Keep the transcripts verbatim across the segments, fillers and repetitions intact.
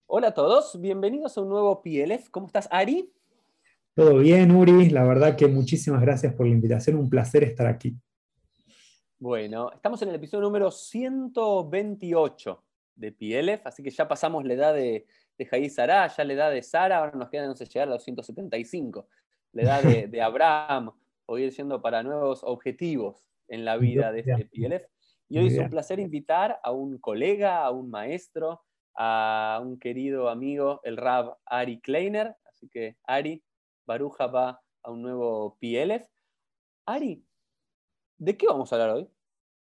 Hola a todos, bienvenidos a un nuevo P L F. ¿Cómo estás, Ari? Todo bien, Uri. La verdad que muchísimas gracias por la invitación. Un placer estar aquí. Bueno, estamos en el episodio número ciento veintiocho de P L F, así que ya pasamos la edad de, de Jair Sará, ya la edad de Sara, ahora nos queda, no sé, llegar a los ciento setenta y cinco. La edad de, de Abraham, o ir yendo para nuevos objetivos en la vida de este P L F. Y hoy Muy es un bien. placer invitar a un colega, a un maestro, a un querido amigo, el Rab Ari Kleiner. Así que, Ari, Baruja va a un nuevo P L F. Ari, ¿de qué vamos a hablar hoy?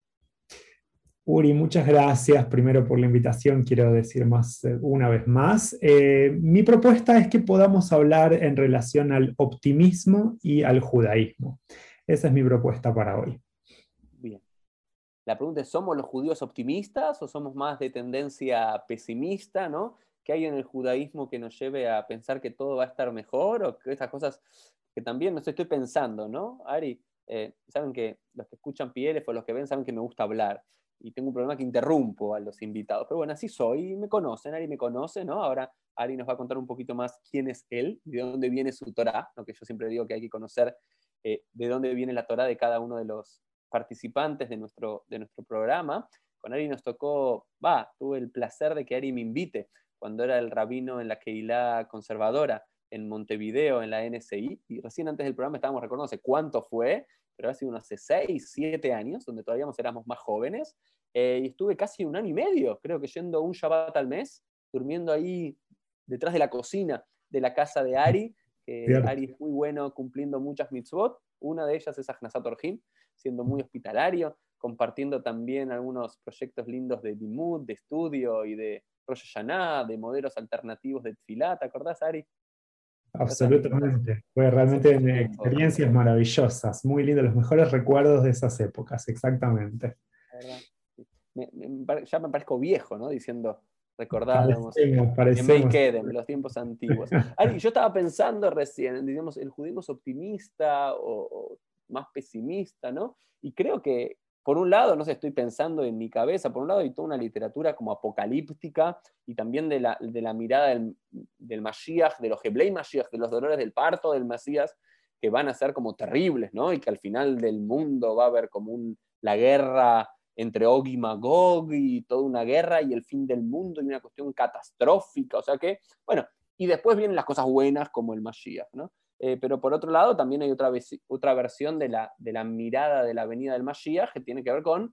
Uri, muchas gracias primero por la invitación, quiero decir más eh, una vez más. Eh, mi propuesta es que podamos hablar en relación al optimismo y al judaísmo. Esa es mi propuesta para hoy. Bien. La pregunta es, ¿somos los judíos optimistas o somos más de tendencia pesimista, ¿no? ¿Qué hay en el judaísmo que nos lleve a pensar que todo va a estar mejor? O que esas cosas que también, no sé, estoy pensando, ¿no? Ari, eh, saben que los que escuchan P L F o los que ven saben que me gusta hablar. Y tengo un problema que interrumpo a los invitados. Pero bueno, así soy, me conocen, Ari me conoce, ¿no? Ahora Ari nos va a contar un poquito más quién es él, de dónde viene su Torá, ¿no? Que yo siempre digo que hay que conocer eh, de dónde viene la Torá de cada uno de los participantes de nuestro, de nuestro programa. Con Ari nos tocó, va, tuve el placer de que Ari me invite cuando era el rabino en la Keilah conservadora en Montevideo, en la N S I, y recién antes del programa estábamos recordando hace cuánto fue, pero hace unos seis, siete años, donde todavía éramos más jóvenes, eh, y estuve casi un año y medio, creo que yendo un Shabbat al mes, durmiendo ahí detrás de la cocina de la casa de Ari, que ¿Cierto? Ari es muy bueno cumpliendo muchas mitzvot, una de ellas es Achnasat Orjim, siendo muy hospitalario, compartiendo también algunos proyectos lindos de limud, de estudio y de Rosh Hashanah, de modelos alternativos de Tfilá. ¿Te acordás, Ari? Esas anécdotas Absolutamente. Fue hace realmente mucho eh, tiempo. experiencias maravillosas, muy lindas, los mejores recuerdos de esas épocas, exactamente. La verdad. Me, me, ya me parezco viejo, ¿no? Diciendo, recordábamos Parecemos, Yemei parecemos. Kedem, los tiempos antiguos. Ari, yo estaba pensando recién, digamos, el judaísmo es optimista o, o más pesimista, ¿no? Y creo que, por un lado, no sé, estoy pensando en mi cabeza, por un lado hay toda una literatura como apocalíptica y también de la, de la mirada del, del Mashiach, de los Heblei Mashiach, de los dolores del parto del Mesías, que van a ser como terribles, ¿no? Y que al final del mundo va a haber como un, la guerra entre Og y Magog y toda una guerra y el fin del mundo y una cuestión catastrófica, o sea que, bueno, y después vienen las cosas buenas como el Mashiach, ¿no? Eh, pero por otro lado también hay otra, otra versión de la, de la mirada de la venida del Mashiach que tiene que ver con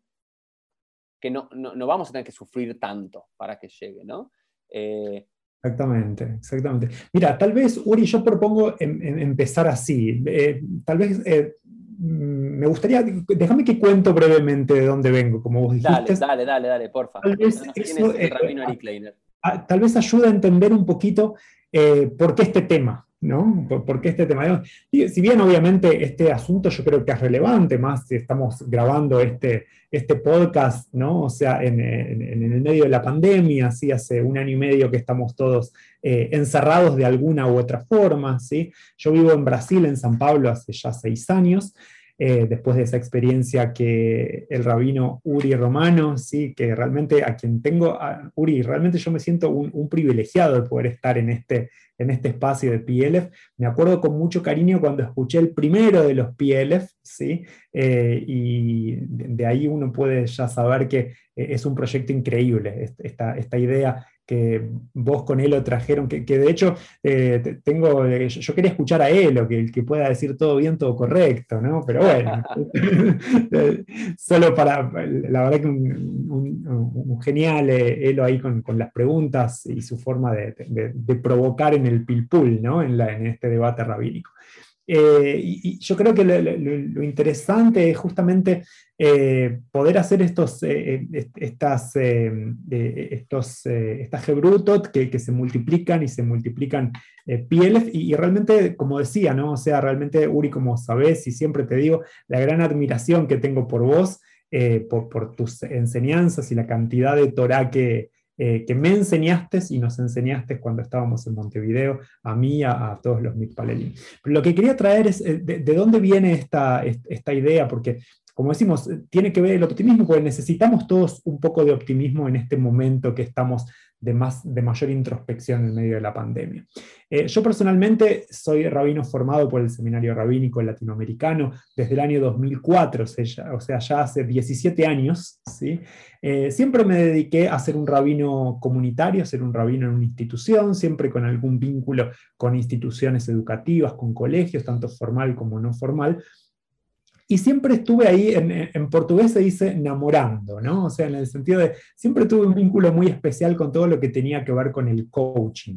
que no, no, no vamos a tener que sufrir tanto para que llegue, ¿no? Eh, Exactamente, exactamente. Mira, tal vez, Uri, yo propongo em- em- empezar así. Eh, tal vez eh, mm, me gustaría, déjame que cuento brevemente de dónde vengo, como vos dale, dijiste. dale, dale, dale, porfa. Tal vez Contanos quién eso es eh, el rabino Ari Kleiner. a- tal vez ayuda a entender un poquito eh, por qué este tema, ¿no? Por, por qué este tema. Y si bien obviamente este asunto yo creo que es relevante, más si estamos grabando este, este podcast, ¿no? O sea, en, en- en el medio de la pandemia, ¿sí? Hace un año y medio que estamos todos eh, encerrados de alguna u otra forma, ¿sí? Yo vivo en Brasil, en San Pablo, hace ya seis años. Eh, después de esa experiencia que el rabino Uri Romano, ¿sí? Que realmente a quien tengo, a Uri, realmente yo me siento un, un privilegiado de poder estar en este, en este espacio de P L F. Me acuerdo con mucho cariño cuando escuché el primero de los P L F, ¿sí? Eh, y de, de ahí uno puede ya saber que eh, es un proyecto increíble, esta, esta idea que vos con Elo trajeron, que, que de hecho eh, tengo, eh, yo quería escuchar a Elo, que el que pueda decir todo bien, todo correcto, ¿no? Pero bueno, solo para, la verdad que un, un, un genial eh, Elo ahí con, con, las preguntas y su forma de, de, de provocar en el pilpul, ¿no? En, la, en este debate rabínico. Eh, y, y, yo creo que lo, lo, lo interesante es justamente eh, poder hacer estos, eh, estas, eh, estos, eh, estas Gebrutot que, que se multiplican y se multiplican eh, P L F y, y, realmente, como decía, ¿no? O sea, realmente, Uri, como sabés y siempre te digo, la gran admiración que tengo por vos, eh, por, por tus enseñanzas y la cantidad de Torah que, eh, que me enseñaste y nos enseñaste cuando estábamos en Montevideo, a mí, a, a todos los mitpalelim. Pero lo que quería traer es eh, de, de, dónde viene esta, esta idea, porque como decimos, tiene que ver el optimismo, porque necesitamos todos un poco de optimismo en este momento que estamos de, más, de mayor introspección en medio de la pandemia. Eh, yo personalmente soy rabino formado por el Seminario Rabínico Latinoamericano desde el año dos mil cuatro, o sea, o sea ya hace diecisiete años, ¿sí? Eh, siempre me dediqué a ser un rabino comunitario, a ser un rabino en una institución, siempre con algún vínculo con instituciones educativas, con colegios, tanto formal como no formal. Y siempre estuve ahí, en, en portugués se dice enamorando, ¿no? O sea, en el sentido de, siempre tuve un vínculo muy especial con todo lo que tenía que ver con el coaching.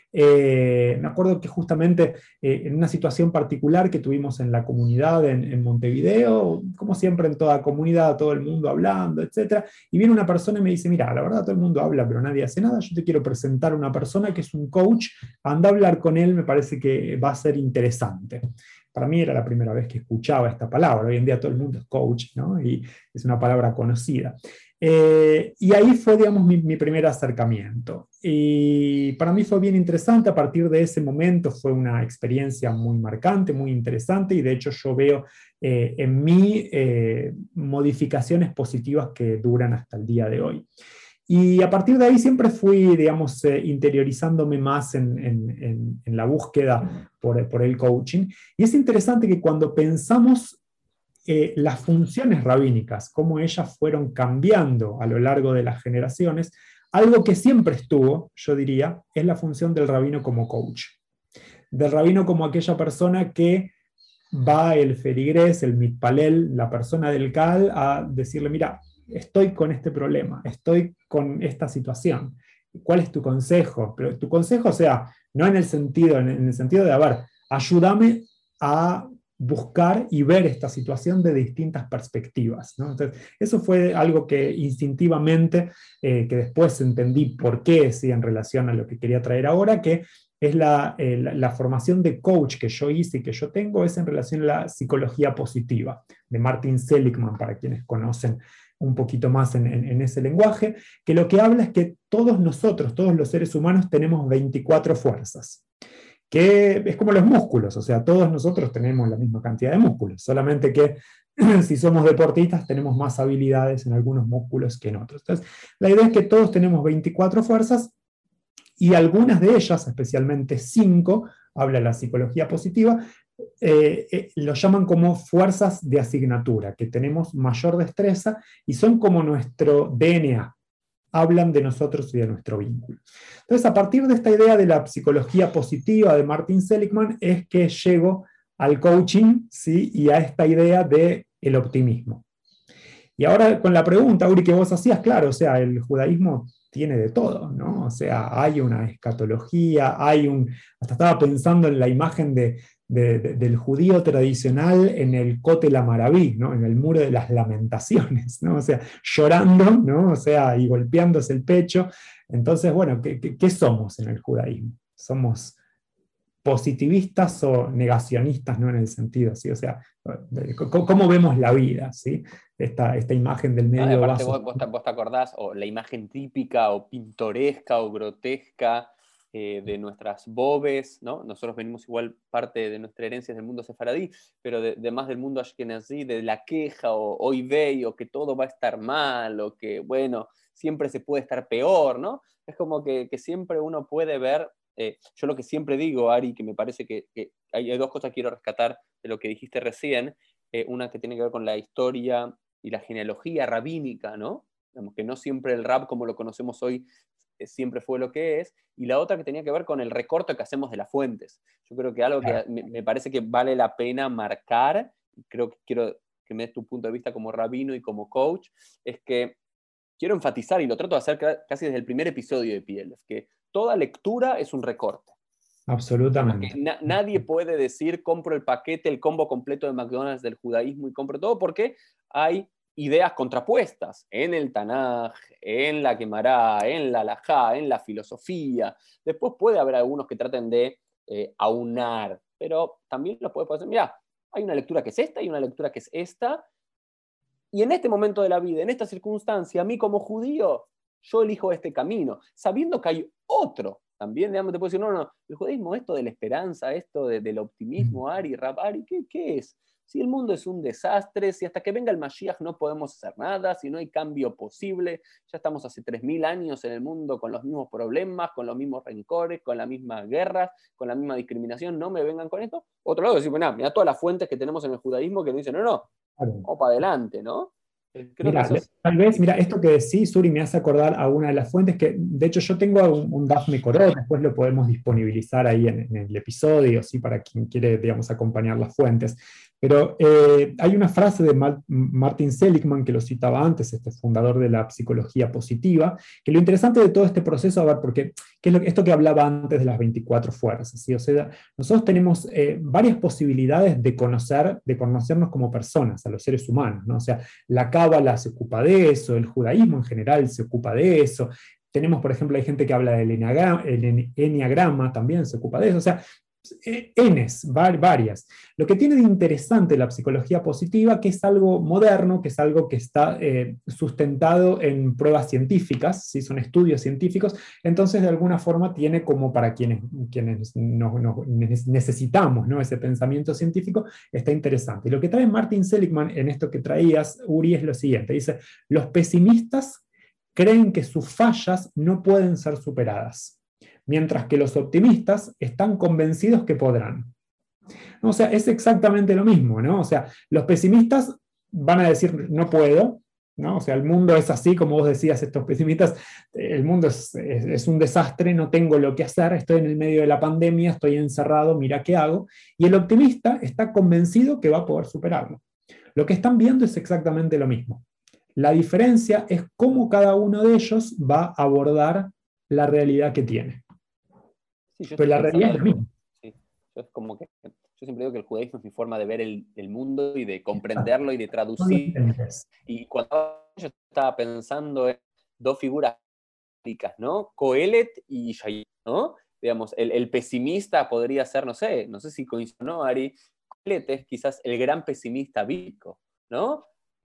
Eh, me acuerdo que justamente eh, en una situación particular que tuvimos en la comunidad en, en Montevideo, como siempre en toda comunidad, todo el mundo hablando, etcétera, y viene una persona y me dice, mira, la verdad todo el mundo habla, pero nadie hace nada, yo te quiero presentar a una persona que es un coach, anda a hablar con él, me parece que va a ser interesante. Para mí era la primera vez que escuchaba esta palabra, hoy en día todo el mundo es coach, ¿no? Y es una palabra conocida. Eh, y ahí fue, digamos, mi, mi primer acercamiento. Y para mí fue bien interesante, a partir de ese momento fue una experiencia muy marcante, muy interesante, y de hecho yo veo eh, en mí eh, modificaciones positivas que duran hasta el día de hoy. Y a partir de ahí siempre fui, digamos, eh, interiorizándome más en, en, en, en la búsqueda por, por el coaching. Y es interesante que cuando pensamos eh, las funciones rabínicas, cómo ellas fueron cambiando a lo largo de las generaciones, algo que siempre estuvo, yo diría, es la función del rabino como coach. Del rabino como aquella persona que va el ferigrés, el mitpalel, la persona del Cal, a decirle, mira, estoy con este problema, estoy con esta situación. ¿Cuál es tu consejo? Pero tu consejo, o sea, no en el sentido, en el sentido de, a ver, ayúdame a buscar y ver esta situación de distintas perspectivas, ¿no? Entonces, eso fue algo que instintivamente, eh, que después entendí por qué, sí, en relación a lo que quería traer ahora, que es la, eh, la, la formación de coach que yo hice y que yo tengo, es en relación a la psicología positiva, de Martin Seligman, para quienes conocen un poquito más en, en, en ese lenguaje, que lo que habla es que todos nosotros, todos los seres humanos, tenemos veinticuatro fuerzas, que es como los músculos, o sea, todos nosotros tenemos la misma cantidad de músculos, solamente que si somos deportistas tenemos más habilidades en algunos músculos que en otros. Entonces, la idea es que todos tenemos veinticuatro fuerzas, y algunas de ellas, especialmente cinco, habla la psicología positiva, eh, eh, lo llaman como fuerzas de asignatura, que tenemos mayor destreza y son como nuestro D N A, hablan de nosotros y de nuestro vínculo. Entonces, a partir de esta idea de la psicología positiva de Martin Seligman, es que llego al coaching, ¿sí? Y a esta idea del el optimismo. Y ahora con la pregunta, Uri, que vos hacías, claro, o sea, el judaísmo tiene de todo, ¿no? O sea, hay una escatología, hay un... Hasta estaba pensando en la imagen de, de, de, del judío tradicional en el Kotel Amaraví, ¿no? En el muro de las lamentaciones, ¿no? O sea, llorando, ¿no? O sea, y golpeándose el pecho. Entonces, bueno, ¿qué, qué, qué somos en el judaísmo? Somos positivistas o negacionistas, ¿no? En el sentido, ¿sí? O sea, ¿cómo vemos la vida, ¿sí? Esta, esta imagen del Ah, medio aparte vaso. vos, vos, te, vos te acordás, o la imagen típica o pintoresca o grotesca eh, de nuestras bobes, ¿no? Nosotros venimos igual, parte de nuestra herencia del mundo sefaradí, pero de, de más del mundo ashkenazí, de la queja o hoy vei, o que todo va a estar mal, o que, bueno, siempre se puede estar peor, ¿no? Es como que, que siempre uno puede ver, eh, yo lo que siempre digo, Ari, que me parece que, que hay, hay dos cosas que quiero rescatar de lo que dijiste recién, eh, una que tiene que ver con la historia y la genealogía rabínica, ¿no? Digamos que no siempre el rap como lo conocemos hoy eh, siempre fue lo que es, y la otra que tenía que ver con el recorte que hacemos de las fuentes. Yo creo que algo que me, me parece que vale la pena marcar, y creo que quiero que me des tu punto de vista como rabino y como coach, es que quiero enfatizar, y lo trato de hacer casi desde el primer episodio de P L F, que toda lectura es un recorte. Absolutamente. Que na nadie puede decir compro el paquete, el combo completo de McDonald's del judaísmo y compro todo, porque hay ideas contrapuestas en el Tanaj, en la Gemara, en la Halajá, en la filosofía. Después puede haber algunos que traten de eh, aunar, pero también los puede decir, mira, hay una lectura que es esta y una lectura que es esta, y en este momento de la vida, en esta circunstancia, a mí como judío, yo elijo este camino, sabiendo que hay otro. También, digamos, te puedo decir, no, no, el judaísmo, esto de la esperanza, esto de, del optimismo, Ari, Rab, Ari, ¿qué, ¿qué es? si el mundo es un desastre, si hasta que venga el Mashiach no podemos hacer nada, si no hay cambio posible, ya estamos hace tres mil años en el mundo con los mismos problemas, con los mismos rencores, con la misma guerra, con la misma discriminación, no me vengan con esto. Otro lado, decir, bueno, mira todas las fuentes que tenemos en el judaísmo que nos dicen, no, no, vamos para adelante, ¿no? Creo Mira, que eso es... tal vez, mira, esto que decís, Suri, me hace acordar a una de las fuentes que, de hecho, yo tengo un, un Daf Mekorot, después lo podemos disponibilizar ahí en, en el episodio, ¿sí? Para quien quiere, digamos, acompañar las fuentes. Pero eh, hay una frase de Mal, Martin Seligman, que lo citaba antes, este fundador de la psicología positiva, que lo interesante de todo este proceso, a ver, porque ¿qué es lo, esto que hablaba antes de las veinticuatro fuerzas? ¿Sí? O sea, nosotros tenemos eh, varias posibilidades de conocer, de conocernos como personas, a los seres humanos, ¿no? O sea, la Cábala se ocupa de eso, el judaísmo en general se ocupa de eso. Tenemos, por ejemplo, hay gente que habla del enneagrama, el enneagrama también se ocupa de eso. O sea, Ns, varias. Lo que tiene de interesante la psicología positiva, que es algo moderno, que es algo que está eh, sustentado en pruebas científicas, ¿sí? Son estudios científicos, entonces de alguna forma tiene como para quienes, quienes no, no, necesitamos, ¿no? Ese pensamiento científico, está interesante. Y lo que trae Martin Seligman en esto que traías, Uri, es lo siguiente, dice, los pesimistas creen que sus fallas no pueden ser superadas, mientras que los optimistas están convencidos que podrán. O sea, es exactamente lo mismo, ¿no? O sea, los pesimistas van a decir, no puedo, ¿no? O sea, el mundo es así, como vos decías, estos pesimistas, el mundo es, es, es un desastre, no tengo lo que hacer, estoy en el medio de la pandemia, estoy encerrado, mira qué hago. Y el optimista está convencido que va a poder superarlo. Lo que están viendo es exactamente lo mismo. La diferencia es cómo cada uno de ellos va a abordar la realidad que tiene. Sí, yo Pero estoy la realidad es pensando, lo mismo. sí, yo, es como que, yo siempre digo que el judaísmo es mi forma de ver el, el mundo y de comprenderlo y de traducir. Y cuando yo estaba pensando en dos figuras bíblicas, ¿no? Coelet y Yeshayahu, ¿no? Digamos, el, el pesimista podría ser, no sé, no sé si coincidió, ¿no, Ari? Coelet es quizás el gran pesimista bíblico, ¿no?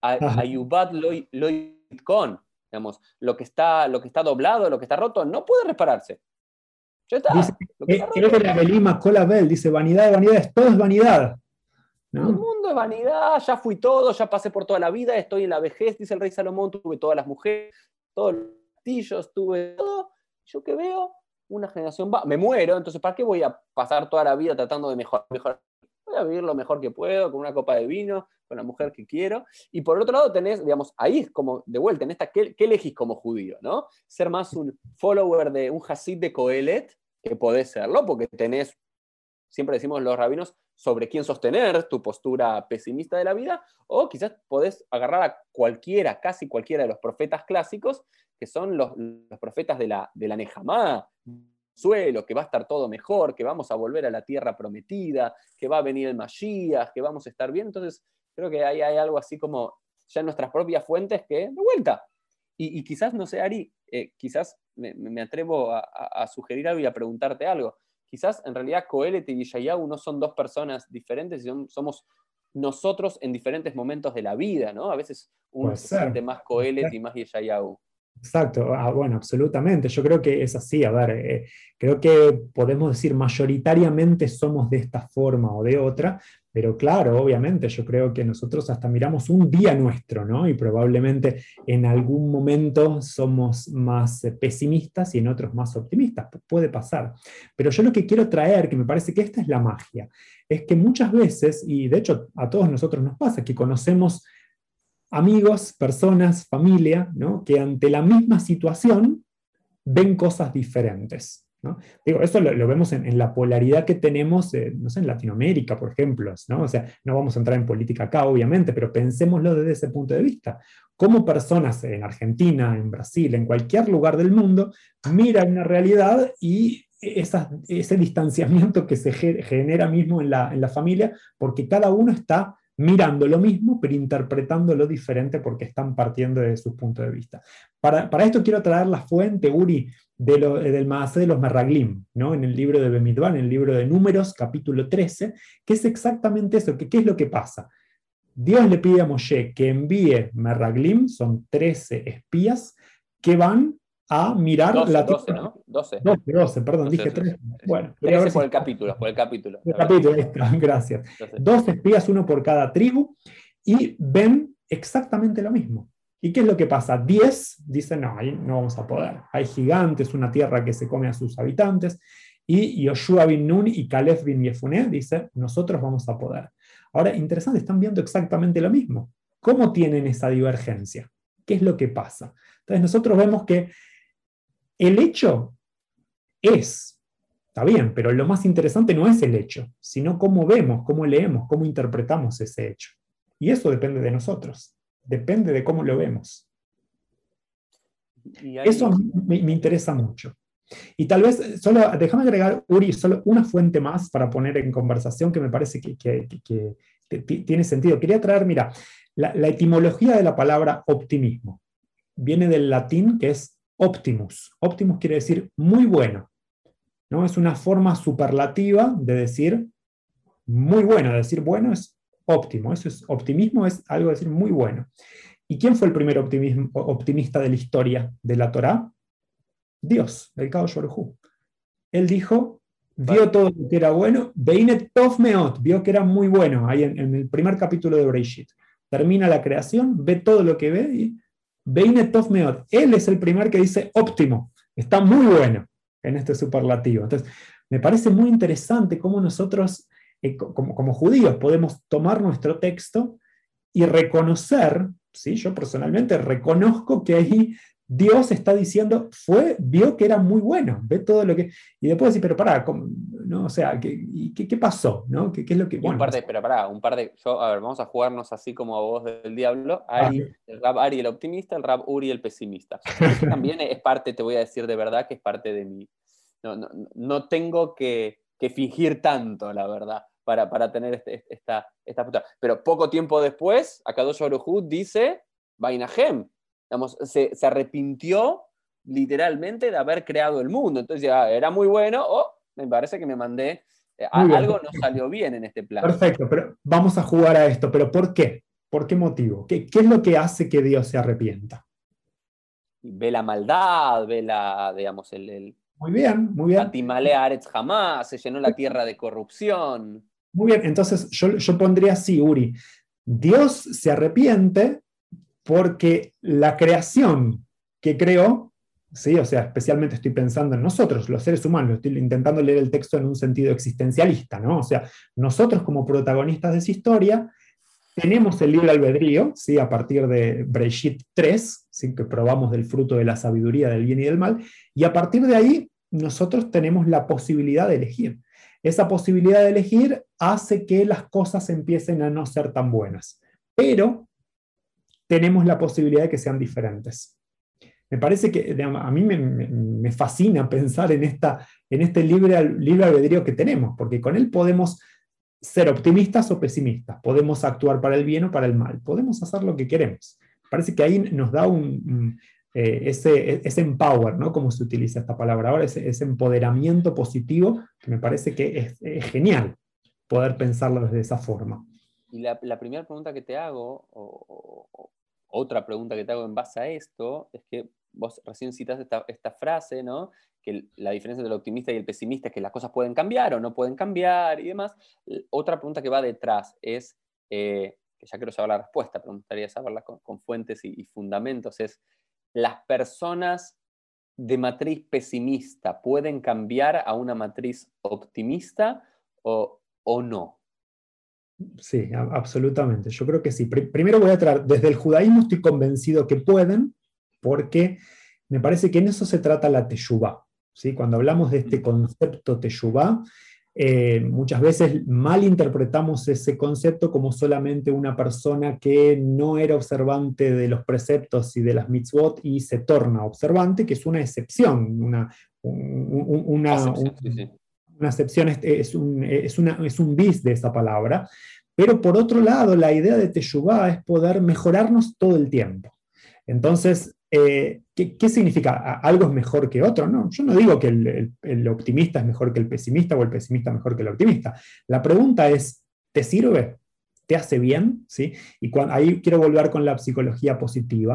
Ayubat Loit Kon, digamos, lo que, está, lo que está doblado, lo que está roto, no puede repararse. Ya está. Dice, Lo que eh, es de la Belima Colabel, dice vanidad de vanidades, todo es vanidad. ¿No? El mundo es vanidad, ya fui todo, ya pasé por toda la vida, estoy en la vejez, dice el rey Salomón, tuve todas las mujeres, todos los castillos, tuve todo. Yo que veo, una generación va, me muero, entonces ¿para qué voy a pasar toda la vida tratando de mejorar? Mejor? Voy a vivir lo mejor que puedo, con una copa de vino, con la mujer que quiero. Y por otro lado tenés, digamos, ahí es como, de vuelta, en esta, ¿qué, qué elegís como judío? ¿No? Ser más un follower de un Hasid de Coelet, que podés serlo, porque tenés, siempre decimos los rabinos, sobre quién sostener tu postura pesimista de la vida, o quizás podés agarrar a cualquiera, casi cualquiera de los profetas clásicos, que son los, los profetas de la, de la Nejamá, suelo, que va a estar todo mejor, que vamos a volver a la tierra prometida, que va a venir el Mashiach, que vamos a estar bien. Entonces, creo que ahí hay algo así como ya en nuestras propias fuentes que, de vuelta. Y, y quizás, no sé, Ari, eh, quizás me, me atrevo a, a, a sugerir algo y a preguntarte algo. Quizás en realidad Coelet y Yeshayahu no son dos personas diferentes, sino somos nosotros en diferentes momentos de la vida, ¿no? A veces uno Puede se ser. siente más Coelet y más Yeshayahu. Exacto, ah, bueno, absolutamente. Yo creo que es así. A ver, eh, creo que podemos decir mayoritariamente somos de esta forma o de otra, pero claro, obviamente, yo creo que nosotros hasta miramos un día nuestro, ¿no? Y probablemente en algún momento somos más eh, pesimistas y en otros más optimistas. Puede pasar. Pero yo lo que quiero traer, que me parece que esta es la magia, es que muchas veces, y de hecho a todos nosotros nos pasa, que conocemos amigos, personas, familia, ¿no? Que ante la misma situación ven cosas diferentes, ¿no? Digo, eso lo, lo vemos en, en, la polaridad que tenemos, eh, no sé, en Latinoamérica, por ejemplo, ¿no? O sea, no vamos a entrar en política acá, obviamente, pero pensémoslo desde ese punto de vista. Cómo personas en Argentina, en Brasil, en cualquier lugar del mundo, miran una realidad y esa, ese distanciamiento que se genera mismo en la, en la familia, porque cada uno está mirando lo mismo, pero interpretándolo diferente porque están partiendo de sus puntos de vista. Para, para esto quiero traer la fuente, Uri, de lo, del Maaseh de los Meraglim, ¿no? En el libro de Bemidbar, en el libro de Números, capítulo trece, que es exactamente eso, que qué es lo que pasa. Dios le pide a Moshe que envíe Meraglim, son trece espías, que van a mirar doce, la doce, tierra. ¿no? doce. doce, doce, perdón, doce, dije doce. tres. Bueno, quería trece ver si por el capítulo, por el capítulo. el la verdad. capítulo, ahí está, gracias. doce. Dos espías, uno por cada tribu, y ven exactamente lo mismo. ¿Y qué es lo que pasa? Diez dicen, no, ahí no vamos a poder. Hay gigantes, una tierra que se come a sus habitantes, y Yoshua bin Nun y Caleb bin Yefuné dicen, nosotros vamos a poder. Ahora, interesante, están viendo exactamente lo mismo. ¿Cómo tienen esa divergencia? ¿Qué es lo que pasa? Entonces nosotros vemos que el hecho es, está bien, pero lo más interesante no es el hecho, sino cómo vemos, cómo leemos, cómo interpretamos ese hecho. Y eso depende de nosotros, depende de cómo lo vemos. Y ahí... Eso me, me interesa mucho. Y tal vez, solo déjame agregar, Uri, solo una fuente más para poner en conversación que me parece que, que, que, que tiene sentido. Quería traer, mira, la, la etimología de la palabra optimismo viene del latín que es optimus. Optimus quiere decir muy bueno, ¿no? Es una forma superlativa de decir muy bueno. Decir bueno es óptimo. Eso es, optimismo es algo de decir muy bueno. ¿Y quién fue el primer optimista de la historia de la Torá? Dios, el Kadosh Baruj Hu. Él dijo, vio todo lo que era bueno, Beinet Tov Meot, vio que era muy bueno, ahí en, en el primer capítulo de Bereshit. Termina la creación, ve todo lo que ve y Beinet Tov Meot. Él es el primer que dice óptimo, está muy bueno en este superlativo. Entonces, me parece muy interesante cómo nosotros, eh, como, como judíos, podemos tomar nuestro texto y reconocer, ¿sí? Yo personalmente reconozco que ahí Dios está diciendo, fue, vio que era muy bueno, ve todo lo que... Y después decir, pero pará, ¿cómo? ¿No? O sea, ¿qué, qué, qué pasó? ¿No? ¿Qué, qué es lo que...? Y Bueno, un par de, pero pará, un par de, yo, a ver, vamos a jugarnos así como a vos del diablo, Ari, ah, el Rab Ari el optimista, el Rab Uri el pesimista. Esto también es parte, te voy a decir de verdad, que es parte de mi, no, no, no tengo que, que fingir tanto, la verdad, para, para tener este, esta, esta puta. Pero poco tiempo después, Akadosh Baruj Hu dice, Bainahem, digamos, se, se arrepintió literalmente de haber creado el mundo. Entonces ya era muy bueno, o oh, me parece que me mandé... muy bien, Algo no salió bien en este plan. perfecto, pero vamos a jugar a esto, pero ¿por qué? ¿Por qué motivo? ¿Qué, qué es lo que hace que Dios se arrepienta? Ve la maldad, ve la, digamos, el... el muy bien, muy bien. Atimale Aretz jamás, se llenó la tierra de corrupción. Muy bien, entonces yo, yo pondría así, Uri. Dios se arrepiente porque la creación que creó, ¿sí? O sea, especialmente estoy pensando en nosotros, los seres humanos, estoy intentando leer el texto en un sentido existencialista, ¿no? O sea, nosotros como protagonistas de esa historia tenemos el libre albedrío, ¿sí? A partir de Breshit tres, ¿sí? Que probamos del fruto de la sabiduría del bien y del mal, y a partir de ahí nosotros tenemos la posibilidad de elegir. Esa posibilidad de elegir hace que las cosas empiecen a no ser tan buenas, pero tenemos la posibilidad de que sean diferentes. Me parece que digamos, a mí me, me, me fascina pensar en, esta, en este libre, libre albedrío que tenemos, porque con él podemos ser optimistas o pesimistas, podemos actuar para el bien o para el mal, podemos hacer lo que queremos. Parece que ahí nos da un, un, eh, ese, ese empower, ¿no? Como se utiliza esta palabra ahora, ese, ese empoderamiento positivo, que me parece que es, es genial poder pensarlo desde esa forma. Y la, la primera pregunta que te hago, o, o, otra pregunta que te hago en base a esto, es que vos recién citaste esta, esta frase, ¿no? Que la diferencia entre el optimista y el pesimista es que las cosas pueden cambiar o no pueden cambiar y demás. Otra pregunta que va detrás es, eh, que ya quiero saber la respuesta, pero me gustaría saberla con, con fuentes y, y fundamentos, es, ¿las personas de matriz pesimista pueden cambiar a una matriz optimista o, o no? Sí, absolutamente. Yo creo que sí. Primero voy a traer, desde el judaísmo estoy convencido que pueden, porque me parece que en eso se trata la teshuvá. ¿Sí? Cuando hablamos de este concepto teshuvá, eh, muchas veces mal interpretamos ese concepto como solamente una persona que no era observante de los preceptos y de las mitzvot y se torna observante, que es una excepción, una, un, una, Acepción, sí, sí. una excepción, es, es, un, es, una, es un bis de esa palabra. Pero por otro lado, la idea de teshuvá es poder mejorarnos todo el tiempo. Entonces, eh, ¿qué, ¿qué significa? ¿Algo es mejor que otro? No, yo no digo que el, el, el optimista es mejor que el pesimista o el pesimista mejor que el optimista. La pregunta es, ¿te sirve? ¿Te hace bien? ¿Sí? Y cuando, ahí quiero volver con la psicología positiva.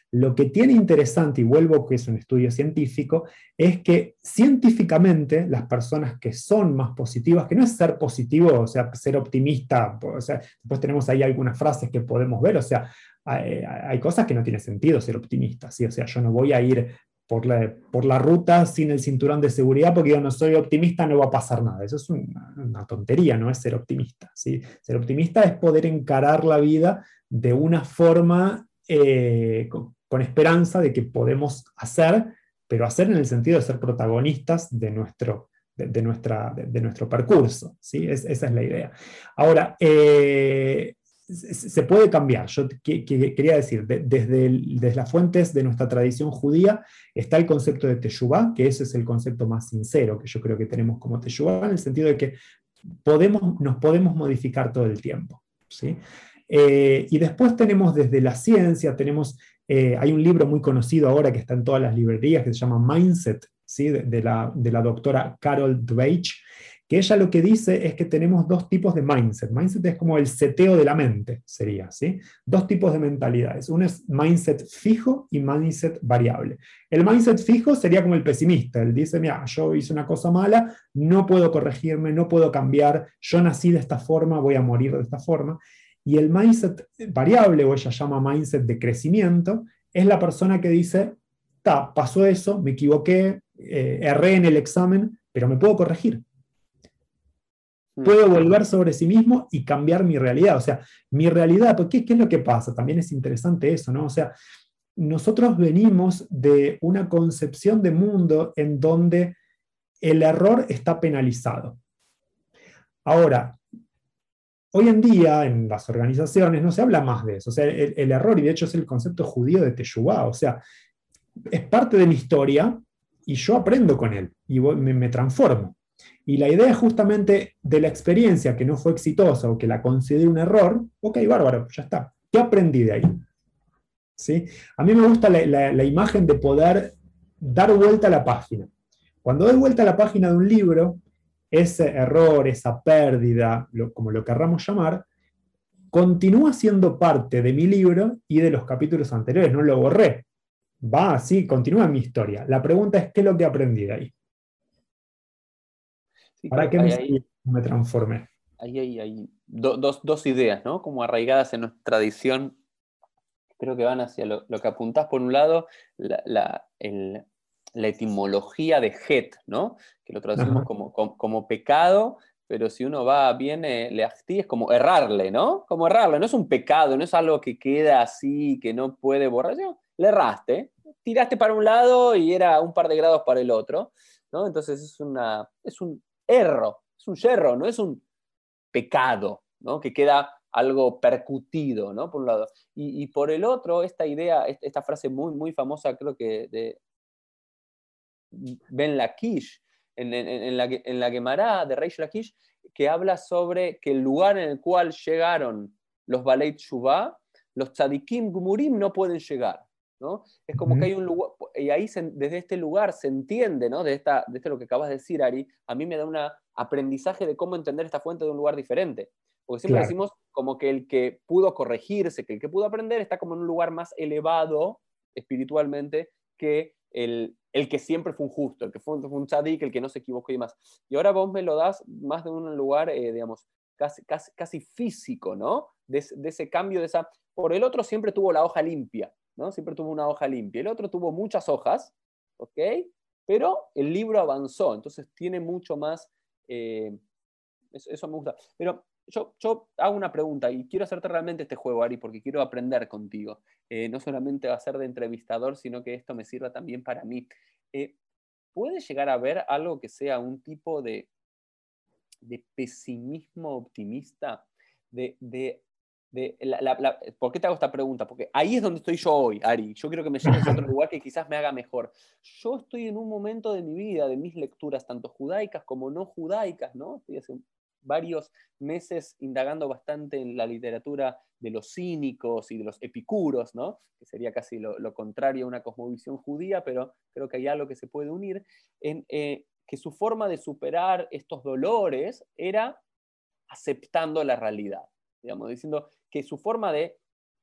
Lo que tiene interesante, y vuelvo que es un estudio científico, es que científicamente las personas que son más positivas, que no es ser positivo, o sea, ser optimista, o sea, después tenemos ahí algunas frases que podemos ver, o sea, hay, hay cosas que no tiene sentido ser optimista, ¿sí? O sea, yo no voy a ir por la, por la ruta sin el cinturón de seguridad porque yo no soy optimista, no va a pasar nada. Eso es una, una tontería, no es ser optimista, ¿sí? Ser optimista es poder encarar la vida de una forma eh, con, con esperanza de que podemos hacer, pero hacer en el sentido de ser protagonistas de nuestro, de, de nuestra, de, de nuestro percurso, ¿sí? Es, esa es la idea. Ahora, eh, se puede cambiar. Yo que, que quería decir, de, desde, el, desde las fuentes de nuestra tradición judía está el concepto de Teshuvá, que ese es el concepto más sincero que yo creo que tenemos como Teshuvá, en el sentido de que podemos, nos podemos modificar todo el tiempo, ¿sí? Eh, y después tenemos desde la ciencia, tenemos, eh, hay un libro muy conocido ahora que está en todas las librerías que se llama Mindset, ¿sí? de, de, la, de la doctora Carol Dweck, que ella lo que dice es que tenemos dos tipos de mindset. Mindset es como el seteo de la mente, sería, ¿sí? Dos tipos de mentalidades. Uno es mindset fijo y mindset variable. El mindset fijo sería como el pesimista. Él dice, mira, yo hice una cosa mala, no puedo corregirme, no puedo cambiar, yo nací de esta forma, voy a morir de esta forma. Y el mindset variable, o ella llama mindset de crecimiento, es la persona que dice, ta, pasó eso, me equivoqué, eh, erré en el examen, pero me puedo corregir. Puedo volver sobre sí mismo y cambiar mi realidad. O sea, mi realidad, ¿qué, qué es lo que pasa? También es interesante eso, ¿no? O sea, nosotros venimos de una concepción de mundo en donde el error está penalizado. Ahora, hoy en día en las organizaciones no se habla más de eso. O sea, el, el error, y de hecho es el concepto judío de Teshuvá, o sea, es parte de mi historia y yo aprendo con él y voy, me, me transformo. Y la idea justamente de la experiencia que no fue exitosa o que la consideré un error, ok, bárbaro, ya está. ¿Qué aprendí de ahí? ¿Sí? A mí me gusta la, la, la imagen de poder dar vuelta a la página. Cuando doy vuelta a la página de un libro, ese error, esa pérdida, lo, como lo querramos llamar, continúa siendo parte de mi libro y de los capítulos anteriores, no lo borré. Va así, continúa mi historia. La pregunta es, ¿qué es lo que aprendí de ahí? Sí, ¿Para creo qué que me, hay, hay, me transformé? hay, hay, hay do, dos, dos ideas, ¿no? Como arraigadas en nuestra tradición, creo que van hacia lo, lo que apuntás por un lado, la, la, el, la etimología de het, ¿no? Que lo traducimos Ajá. como, como, como pecado, pero si uno va bien, eh, le es como errarle, ¿no? Como errarle, no es un pecado, no es algo que queda así, que no puede borrar, no, le erraste, tiraste para un lado y era un par de grados para el otro, ¿no? Entonces es, una, es un erro, es un yerro, no es un pecado, ¿no? Que queda algo percutido, ¿no? Por un lado. Y, y por el otro, esta idea, esta frase muy, muy famosa, creo que de Ben Lakish, en, en, en, la, en la Gemara de Reish Lakish, que habla sobre que el lugar en el cual llegaron los Balei Teshuvá, los tzadikim gumurim no pueden llegar, ¿no? Es como que hay un lugar, y ahí se, desde este lugar se entiende, ¿no? De, esta, de esto lo que acabas de decir, Ari, a mí me da un aprendizaje de cómo entender esta fuente de un lugar diferente. Porque siempre Claro, decimos como que el que pudo corregirse, que el que pudo aprender está como en un lugar más elevado espiritualmente que el, el que siempre fue un justo, el que fue, fue un tzadik, el que no se equivocó y demás. Y ahora vos me lo das más de un lugar, eh, digamos, casi, casi, casi físico, ¿no? De, de ese cambio, de esa... Por el otro siempre tuvo la hoja limpia, ¿no? Siempre tuvo una hoja limpia. El otro tuvo muchas hojas, ¿ok? Pero el libro avanzó, entonces tiene mucho más... Eh, eso, eso me gusta. Pero yo, yo hago una pregunta y quiero hacerte realmente este juego, Ari, porque quiero aprender contigo. Eh, no solamente va a ser de entrevistador, sino que esto me sirva también para mí. Eh, ¿Puede llegar a haber algo que sea un tipo de, de pesimismo optimista? De, de, de la, la, la, ¿Por qué te hago esta pregunta? Porque ahí es donde estoy yo hoy, Ari. Yo quiero que me lleves a otro lugar que quizás me haga mejor. Yo estoy en un momento de mi vida, de mis lecturas, tanto judaicas como no judaicas, ¿no? Estoy hace varios meses indagando bastante en la literatura de los cínicos y de los epicuros, ¿no? Que sería casi lo, lo contrario a una cosmovisión judía, pero creo que hay algo que se puede unir, en eh, que su forma de superar estos dolores era aceptando la realidad, digamos, diciendo que su forma de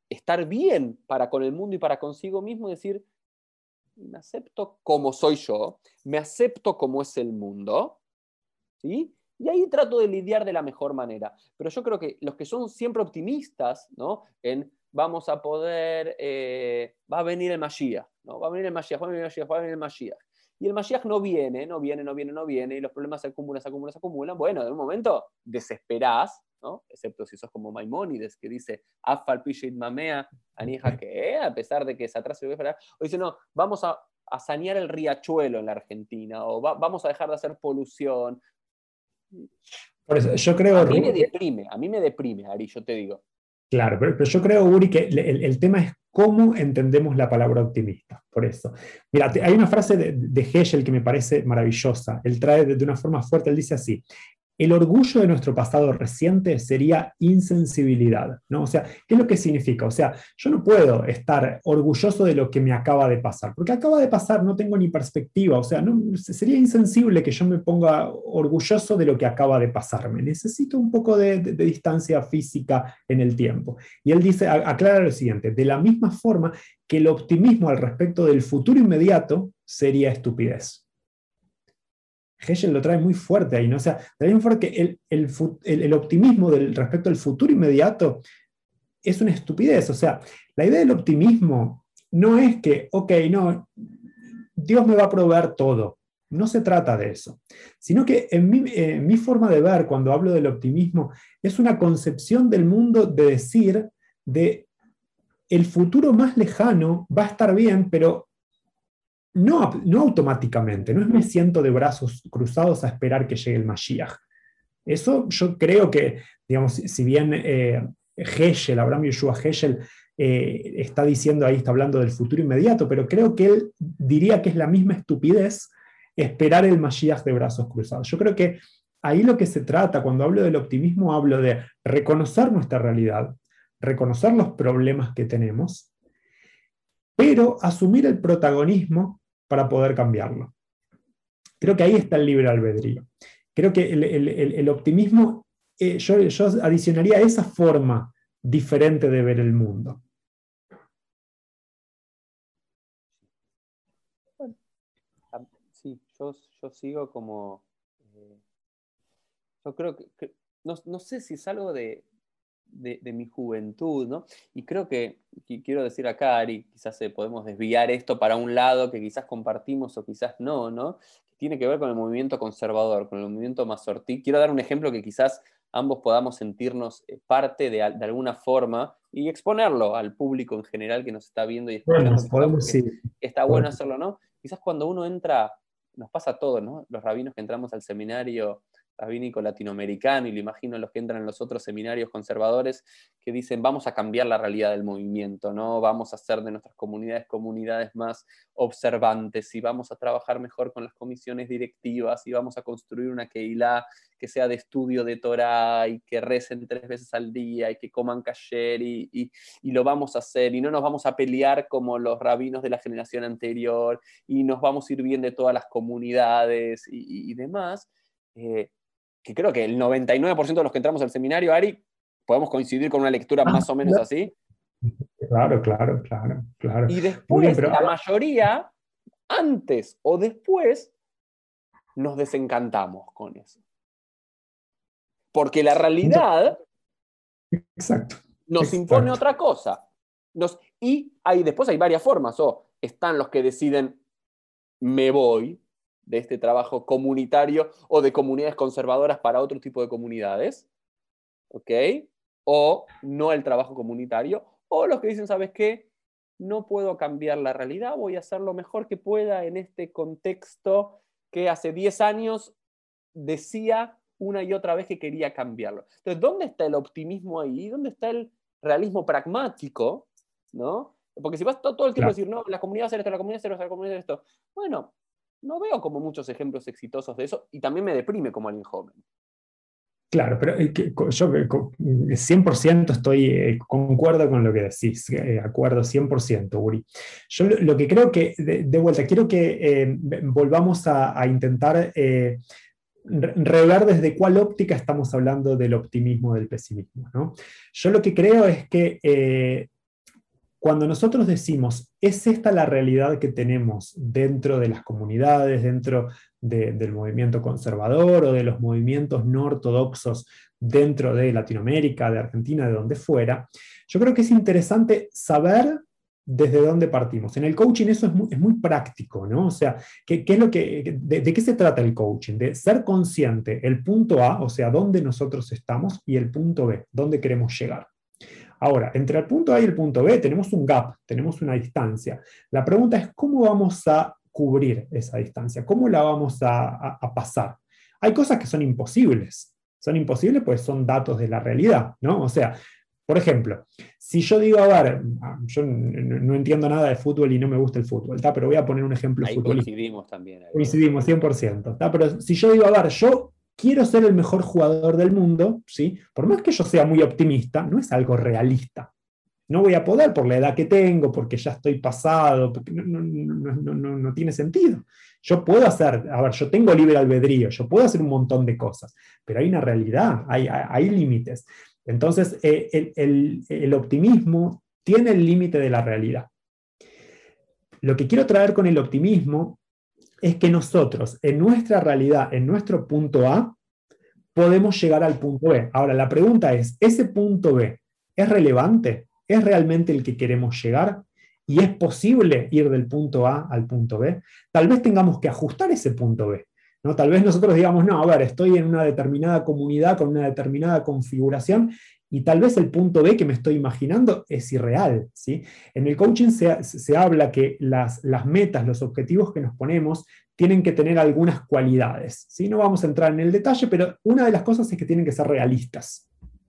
estar bien para con el mundo y para consigo mismo, decir, me acepto como soy yo, me acepto como es el mundo, ¿sí? Y ahí trato de lidiar de la mejor manera. Pero yo creo que los que son siempre optimistas, ¿no? En vamos a poder, eh, va a venir el Mashiach, ¿no? Va a venir el Mashiach, va a venir el Mashiach, va a venir el Mashiach. Y el Mashiach no viene, no viene, no viene, no viene, y los problemas se acumulan, se acumulan, se acumulan. Bueno, en un momento desesperás, ¿no? Excepto si sos como Maimónides, que dice, Afal Pishit Mamea, Anija, que a pesar de que se atrase, o dice, no, vamos a, a sanear el riachuelo en la Argentina, o va, vamos a dejar de hacer polución. Por eso, yo creo, a mí Uri, me deprime, a mí me deprime, Ari, yo te digo. claro, pero, pero yo creo, Uri, que el, el, el tema es cómo entendemos la palabra optimista. Por eso. Mira, te, hay una frase de, de Hegel que me parece maravillosa. Él trae de, de una forma fuerte, él dice así: el orgullo de nuestro pasado reciente sería insensibilidad, ¿no? O sea, ¿qué es lo que significa? O sea, yo no puedo estar orgulloso de lo que me acaba de pasar, porque acaba de pasar, no tengo ni perspectiva, o sea, no, sería insensible que yo me ponga orgulloso de lo que acaba de pasarme. Necesito un poco de, de, de distancia física en el tiempo. Y él dice, aclara lo siguiente: de la misma forma que el optimismo al respecto del futuro inmediato sería estupidez. Hegel lo trae muy fuerte ahí, ¿no? O sea, trae muy fuerte que el, el, el, el optimismo del, respecto al futuro inmediato es una estupidez. O sea, la idea del optimismo no es que, ok, no, Dios me va a proveer todo. No se trata de eso. Sino que en mi, en mi forma de ver, cuando hablo del optimismo, es una concepción del mundo de decir de el futuro más lejano va a estar bien, pero No, no automáticamente, no es me siento de brazos cruzados a esperar que llegue el Mashiach. Eso yo creo que, digamos, si bien eh, Hegel, Abraham Yoshua Hegel, eh, está diciendo ahí, está hablando del futuro inmediato, pero creo que él diría que es la misma estupidez esperar el Mashiach de brazos cruzados. Yo creo que ahí lo que se trata, cuando hablo del optimismo, hablo de reconocer nuestra realidad, reconocer los problemas que tenemos, pero asumir el protagonismo para poder cambiarlo. Creo que ahí está el libre albedrío. Creo que el, el, el, el optimismo, eh, yo, yo adicionaría esa forma diferente de ver el mundo. Bueno, sí, yo, yo sigo como... Eh, yo creo que... que no, no sé si es algo de, de, de mi juventud, ¿no? Y creo que, que quiero decir acá, Ari, quizás eh, podemos desviar esto para un lado que quizás compartimos o quizás no, ¿no? Que tiene que ver con el movimiento conservador, con el movimiento mazortí. Quiero dar un ejemplo que quizás ambos podamos sentirnos eh, parte de, de alguna forma y exponerlo al público en general que nos está viendo y escuchando. Bueno, podemos, sí. Está bueno hacerlo, ¿no? Quizás cuando uno entra, nos pasa a todos, ¿no? Los rabinos que entramos al seminario rabínico latinoamericano, y lo imagino los que entran en los otros seminarios conservadores, que dicen vamos a cambiar la realidad del movimiento, ¿no? Vamos a hacer de nuestras comunidades comunidades más observantes, y vamos a trabajar mejor con las comisiones directivas, y vamos a construir una Keilah que sea de estudio de Torah, y que recen tres veces al día, y que coman kasher, y, y, y lo vamos a hacer, y no nos vamos a pelear como los rabinos de la generación anterior, y nos vamos a ir bien de todas las comunidades, y, y, y demás. Eh, que creo que el noventa y nueve por ciento de los que entramos al seminario, Ari, podemos coincidir con una lectura Ah, más o menos así. Claro, claro, claro, claro. Y Muy bien, después, pero la mayoría, antes o después, nos desencantamos con eso. Porque la realidad exacto, nos exacto. impone otra cosa. Nos, y hay, después hay varias formas. O están los que deciden, me voy de este trabajo comunitario o de comunidades conservadoras para otro tipo de comunidades, ¿ok? O no el trabajo comunitario, o los que dicen, ¿sabes qué? No puedo cambiar la realidad, voy a hacer lo mejor que pueda en este contexto que hace diez años decía una y otra vez que quería cambiarlo. Entonces, ¿dónde está el optimismo ahí? ¿Dónde está el realismo pragmático? ¿No? Porque si vas todo, todo el tiempo a Claro. decir, no, la comunidad va a hacer esto, la comunidad va a hacer esto, la comunidad va a hacer esto. Bueno, no veo como muchos ejemplos exitosos de eso, y también me deprime como alguien joven. Claro, pero eh, que- co- yo eh, co- cien por ciento estoy, eh, concuerdo con lo que decís, eh, acuerdo cien por ciento, Uri. Yo lo, lo que creo que, de, de vuelta, quiero que eh, volvamos a, a intentar eh, re- rever desde cuál óptica estamos hablando del optimismo o del pesimismo, ¿no? Yo lo que creo es que eh, cuando nosotros decimos, ¿es esta la realidad que tenemos dentro de las comunidades, dentro de, del movimiento conservador o de los movimientos no ortodoxos dentro de Latinoamérica, de Argentina, de donde fuera? Yo creo que es interesante saber desde dónde partimos. En el coaching eso es muy, es muy práctico, ¿no? O sea, ¿qué, qué es lo que, de, ¿de qué se trata el coaching? De ser consciente el punto A, o sea, dónde nosotros estamos, y el punto B, dónde queremos llegar. Ahora, entre el punto A y el punto B tenemos un gap, tenemos una distancia. La pregunta es, ¿cómo vamos a cubrir esa distancia? ¿Cómo la vamos a, a, a pasar? Hay cosas que son imposibles. Son imposibles pues son datos de la realidad, ¿no? O sea, por ejemplo, si yo digo, a ver, yo no, no entiendo nada de fútbol y no me gusta el fútbol, ¿tá? Pero voy a poner un ejemplo Ahí futbolístico. coincidimos también. Ahí. Coincidimos, cien por ciento. ¿Tá? Pero si yo digo, a ver, yo quiero ser el mejor jugador del mundo, ¿sí? Por más que yo sea muy optimista, no es algo realista. No voy a poder por la edad que tengo, porque ya estoy pasado, porque no, no, no, no, no, no tiene sentido. Yo puedo hacer, a ver, yo tengo libre albedrío, yo puedo hacer un montón de cosas, pero hay una realidad, hay, hay, hay límites. Entonces, eh, el, el, el optimismo tiene el límite de la realidad. Lo que quiero traer con el optimismo es que nosotros, en nuestra realidad, en nuestro punto A, podemos llegar al punto B. Ahora, la pregunta es, ¿ese punto B es relevante? ¿Es realmente el que queremos llegar? ¿Y es posible ir del punto A al punto B? Tal vez tengamos que ajustar ese punto B, ¿no? Tal vez nosotros digamos, no, a ver, estoy en una determinada comunidad con una determinada configuración y tal vez el punto B que me estoy imaginando es irreal, ¿sí? En el coaching se, se habla que las, las metas, los objetivos que nos ponemos tienen que tener algunas cualidades, ¿sí? No vamos a entrar en el detalle, pero una de las cosas es que tienen que ser realistas.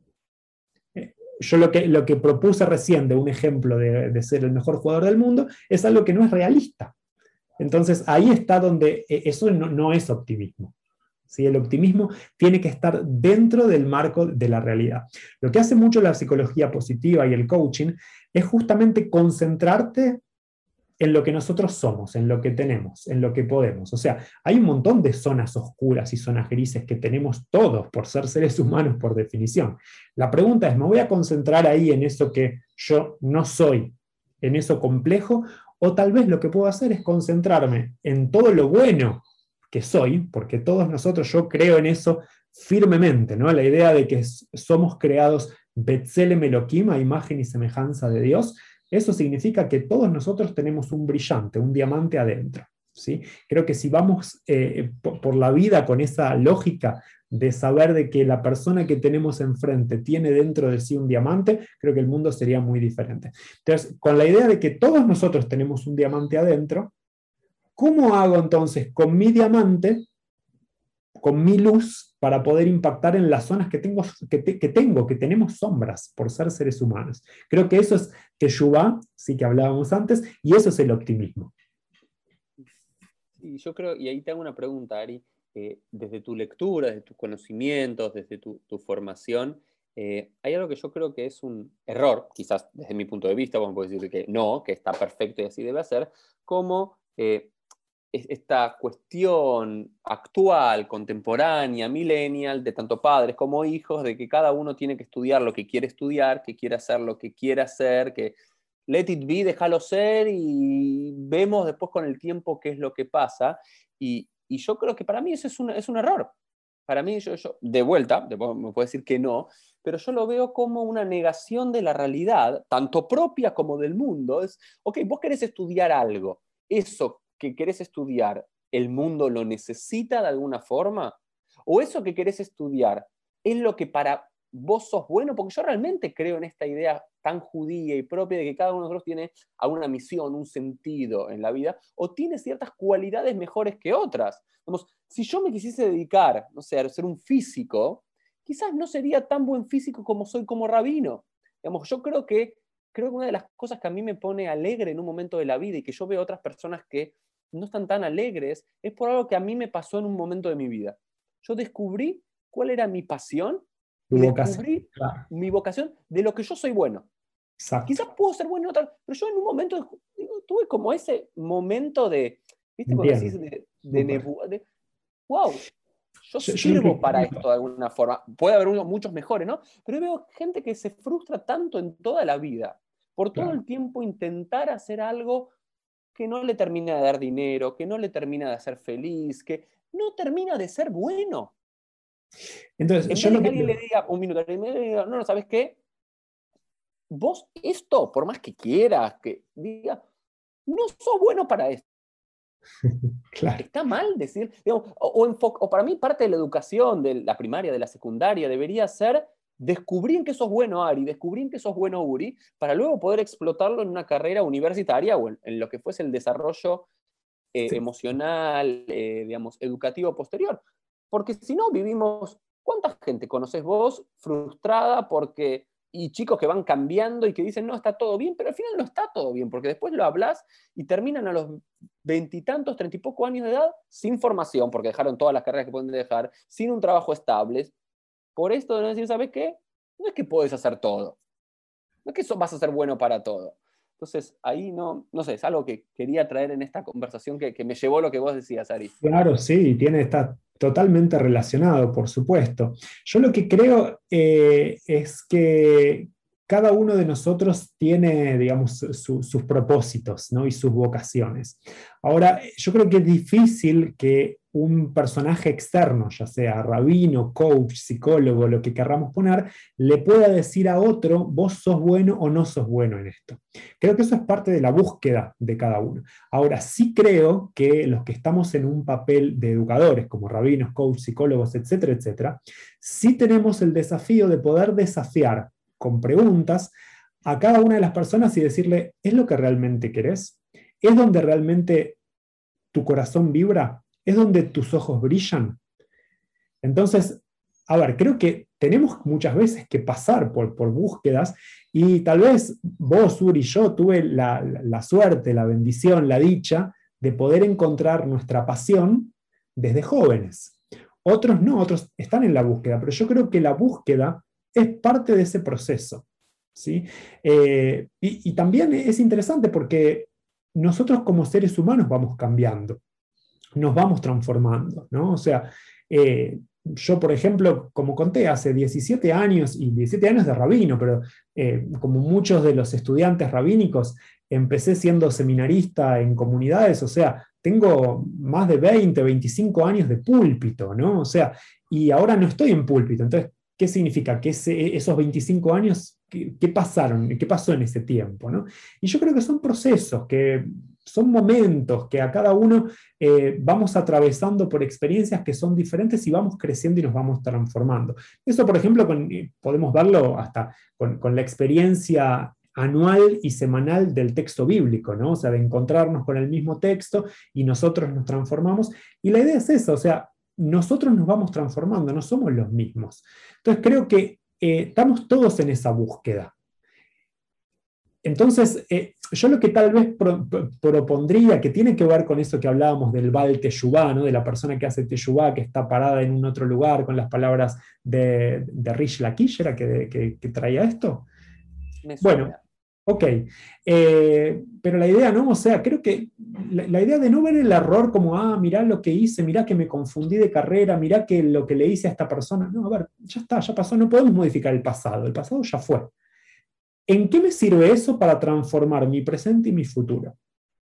Yo lo que, lo que propuse recién de un ejemplo de, de ser el mejor jugador del mundo es algo que no es realista. Entonces ahí está donde eso no, no es optimismo. ¿Sí? El optimismo tiene que estar dentro del marco de la realidad. Lo que hace mucho la psicología positiva y el coaching es justamente concentrarte en lo que nosotros somos, en lo que tenemos, en lo que podemos. O sea, hay un montón de zonas oscuras y zonas grises que tenemos todos por ser seres humanos por definición. La pregunta es, ¿me voy a concentrar ahí en eso que yo no soy, en eso complejo? O tal vez lo que puedo hacer es concentrarme en todo lo bueno que soy, porque todos nosotros, yo creo en eso firmemente, ¿no? La idea de que somos creados Betzelem Elohim, a imagen y semejanza de Dios. Eso significa que todos nosotros tenemos un brillante, un diamante adentro, ¿sí? Creo que si vamos eh, por, por la vida con esa lógica de saber de que la persona que tenemos enfrente tiene dentro de sí un diamante, creo que el mundo sería muy diferente. Entonces, con la idea de que todos nosotros tenemos un diamante adentro, ¿cómo hago entonces con mi diamante, con mi luz, para poder impactar en las zonas que tengo, que, te, que tengo, que tenemos sombras por ser seres humanos? Creo que eso es Teshuvá, sí que hablábamos antes, y eso es el optimismo. Y yo creo, y ahí te hago una pregunta, Ari, eh, desde tu lectura, desde tus conocimientos, desde tu, tu formación, eh, hay algo que yo creo que es un error, quizás desde mi punto de vista, vos me podés decir que no, que está perfecto y así debe ser, como eh, esta cuestión actual, contemporánea, millennial, de tanto padres como hijos, de que cada uno tiene que estudiar lo que quiere estudiar, que quiere hacer lo que quiere hacer, que let it be, déjalo ser y vemos después con el tiempo qué es lo que pasa. Y, y yo creo que para mí eso es un, es un error. Para mí, yo, yo de vuelta, después me puede decir que no, pero yo lo veo como una negación de la realidad, tanto propia como del mundo. Es, ok, vos querés estudiar algo, eso que querés estudiar, ¿el mundo lo necesita de alguna forma? ¿O eso que querés estudiar es lo que para vos sos bueno? Porque yo realmente creo en esta idea tan judía y propia de que cada uno de nosotros tiene alguna misión, un sentido en la vida, o tiene ciertas cualidades mejores que otras. Vamos, si yo me quisiese dedicar, no sé, a ser un físico, quizás no sería tan buen físico como soy como rabino. Digamos, yo creo que, creo que una de las cosas que a mí me pone alegre en un momento de la vida y que yo veo otras personas que no están tan alegres, es por algo que a mí me pasó en un momento de mi vida. Yo descubrí cuál era mi pasión Tu y vocación, descubrí claro. mi vocación de lo que yo soy bueno. Exacto. Quizás puedo ser bueno en otra, pero yo en un momento digo, tuve como ese momento de, ¿viste? Cuando decís Entiendo. de, de, Súper. nebu de wow, yo Yo, yo lo sirvo que para creo, esto de alguna forma. Puede haber unos, muchos mejores, ¿no? Pero veo gente que se frustra tanto en toda la vida por todo Claro. el tiempo intentar hacer algo que no le termina de dar dinero, que no le termina de hacer feliz, que no termina de ser bueno. Entonces, En yo vez de lo que que... alguien le diga un minuto, y medio, le diga, no, no, ¿sabes qué? Vos esto, por más que quieras, que diga, no sos bueno para esto. Claro. Está mal decir, digamos, o, o, enfo- o para mí parte de la educación, de la primaria, de la secundaria, debería ser descubrir en qué sos bueno, Ari, descubrir en qué sos bueno, Uri, para luego poder explotarlo en una carrera universitaria o en, en lo que fuese el desarrollo eh, Sí. emocional, eh, digamos, educativo posterior. Porque si no, vivimos, ¿cuánta gente conoces vos frustrada porque, y chicos que van cambiando y que dicen, no, está todo bien, pero al final no está todo bien, porque después lo hablas y terminan a los veintitantos, treinta y poco años de edad sin formación, porque dejaron todas las carreras que pueden dejar, sin un trabajo estable. Por esto de no decir, ¿sabes qué? No es que puedes hacer todo, no es que eso vas a ser bueno para todo. Entonces, ahí no, no sé, es algo que quería traer en esta conversación que, que me llevó a lo que vos decías, Ari. Claro, sí, tiene, está totalmente relacionado, por supuesto. Yo lo que creo eh, es que cada uno de nosotros tiene, digamos, su- sus propósitos, ¿no? Y sus vocaciones. Ahora, yo creo que es difícil que un personaje externo, ya sea rabino, coach, psicólogo, lo que querramos poner, le pueda decir a otro, vos sos bueno o no sos bueno en esto. Creo que eso es parte de la búsqueda de cada uno. Ahora, sí creo que los que estamos en un papel de educadores, como rabinos, coach, psicólogos, etcétera, etcétera, sí tenemos el desafío de poder desafiar con preguntas a cada una de las personas y decirle, ¿es lo que realmente querés? ¿Es donde realmente tu corazón vibra? ¿Es donde tus ojos brillan? Entonces, a ver, creo que tenemos muchas veces que pasar por, por búsquedas y tal vez vos, Uri, y yo tuve la, la, la suerte, la bendición, la dicha de poder encontrar nuestra pasión desde jóvenes. Otros no, otros están en la búsqueda, pero yo creo que la búsqueda es parte de ese proceso. ¿Sí? Eh, y, y también es interesante porque nosotros como seres humanos vamos cambiando, nos vamos transformando, ¿no? O sea, eh, yo, por ejemplo, como conté, hace diecisiete años, y diecisiete años de rabino, pero eh, como muchos de los estudiantes rabínicos, empecé siendo seminarista en comunidades, o sea, tengo más de veinte, veinticinco años de púlpito, ¿no? O sea, y ahora no estoy en púlpito, entonces, ¿qué significa? Que ese, esos veinticinco años, ¿qué, qué pasaron? ¿Qué pasó en ese tiempo, ¿no? Y yo creo que son procesos, que son momentos que a cada uno eh, vamos atravesando por experiencias que son diferentes y vamos creciendo y nos vamos transformando. Eso, por ejemplo, con, eh, podemos verlo hasta con, con la experiencia anual y semanal del texto bíblico, ¿no? O sea, de encontrarnos con el mismo texto y nosotros nos transformamos. Y la idea es esa, o sea, nosotros nos vamos transformando, no somos los mismos. Entonces creo que eh, estamos todos en esa búsqueda. Entonces, eh, yo lo que tal vez pro, pro, propondría, que tiene que ver con eso que hablábamos del Baal Teshuvá, ¿no? De la persona que hace Teshuvá, que está parada en un otro lugar, con las palabras de, de Rish Lakish, ¿era que, que, que traía esto? Me Bueno, suena. ok. Eh, pero la idea, ¿no? O sea, creo que la, la, idea de no ver el error como, ah, mirá lo que hice, mirá que me confundí de carrera, mirá que lo que le hice a esta persona. No, a ver, ya está, ya pasó, no podemos modificar el pasado, el pasado ya fue. ¿En qué me sirve eso para transformar mi presente y mi futuro?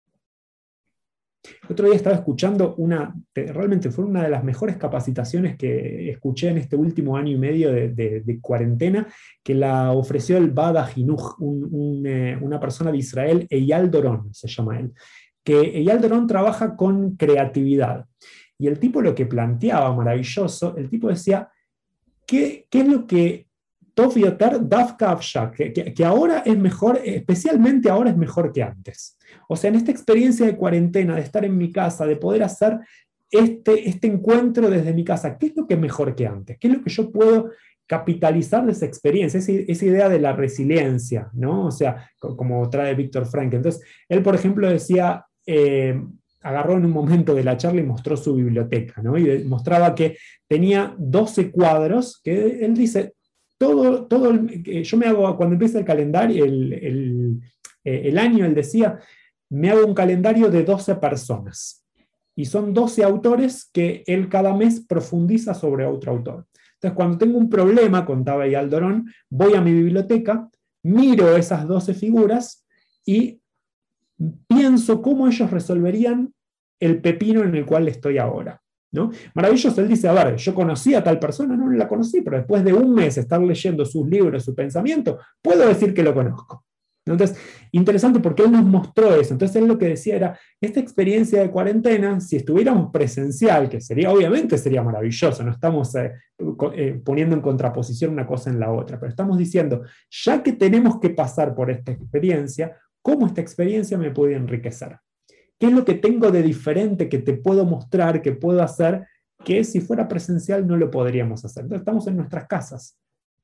El otro día estaba escuchando una, realmente fue una de las mejores capacitaciones que escuché en este último año y medio de, de, de cuarentena, que la ofreció el Bada Jinuj, un, un, eh, una persona de Israel, Eyal Doron, se llama él, que Eyal Doron trabaja con creatividad. Y el tipo lo que planteaba, maravilloso, el tipo decía, ¿qué, qué es lo que Tov Yoter Davka Avshak, que, que, que ahora es mejor, especialmente ahora es mejor que antes? O sea, en esta experiencia de cuarentena, de estar en mi casa, de poder hacer este, este encuentro desde mi casa, ¿qué es lo que es mejor que antes? ¿Qué es lo que yo puedo capitalizar de esa experiencia? Esa, esa idea de la resiliencia, ¿no? O sea, como trae Víctor Frank. Entonces, él, por ejemplo, decía, eh, agarró en un momento de la charla y mostró su biblioteca, ¿no? Y mostraba que tenía doce cuadros, que él dice, todo, todo el, yo me hago, cuando empieza el calendario, el, el, el año, él decía, me hago un calendario de doce personas. Y son doce autores que él cada mes profundiza sobre otro autor. Entonces, cuando tengo un problema, contaba Eyal Doron, voy a mi biblioteca, miro esas doce figuras y pienso cómo ellos resolverían el pepino en el cual estoy ahora, ¿no? Maravilloso, él dice, a ver, yo conocí a tal persona, no la conocí, pero después de un mes estar leyendo sus libros, su pensamiento, puedo decir que lo conozco. Entonces, interesante porque él nos mostró eso. Entonces él lo que decía era, esta experiencia de cuarentena, si estuviéramos presencial, que sería, obviamente sería maravilloso, no estamos eh, eh, poniendo en contraposición una cosa en la otra, pero estamos diciendo, ya que tenemos que pasar por esta experiencia, ¿cómo esta experiencia me puede enriquecer? ¿Qué es lo que tengo de diferente que te puedo mostrar, que puedo hacer, que si fuera presencial no lo podríamos hacer? Entonces estamos en nuestras casas,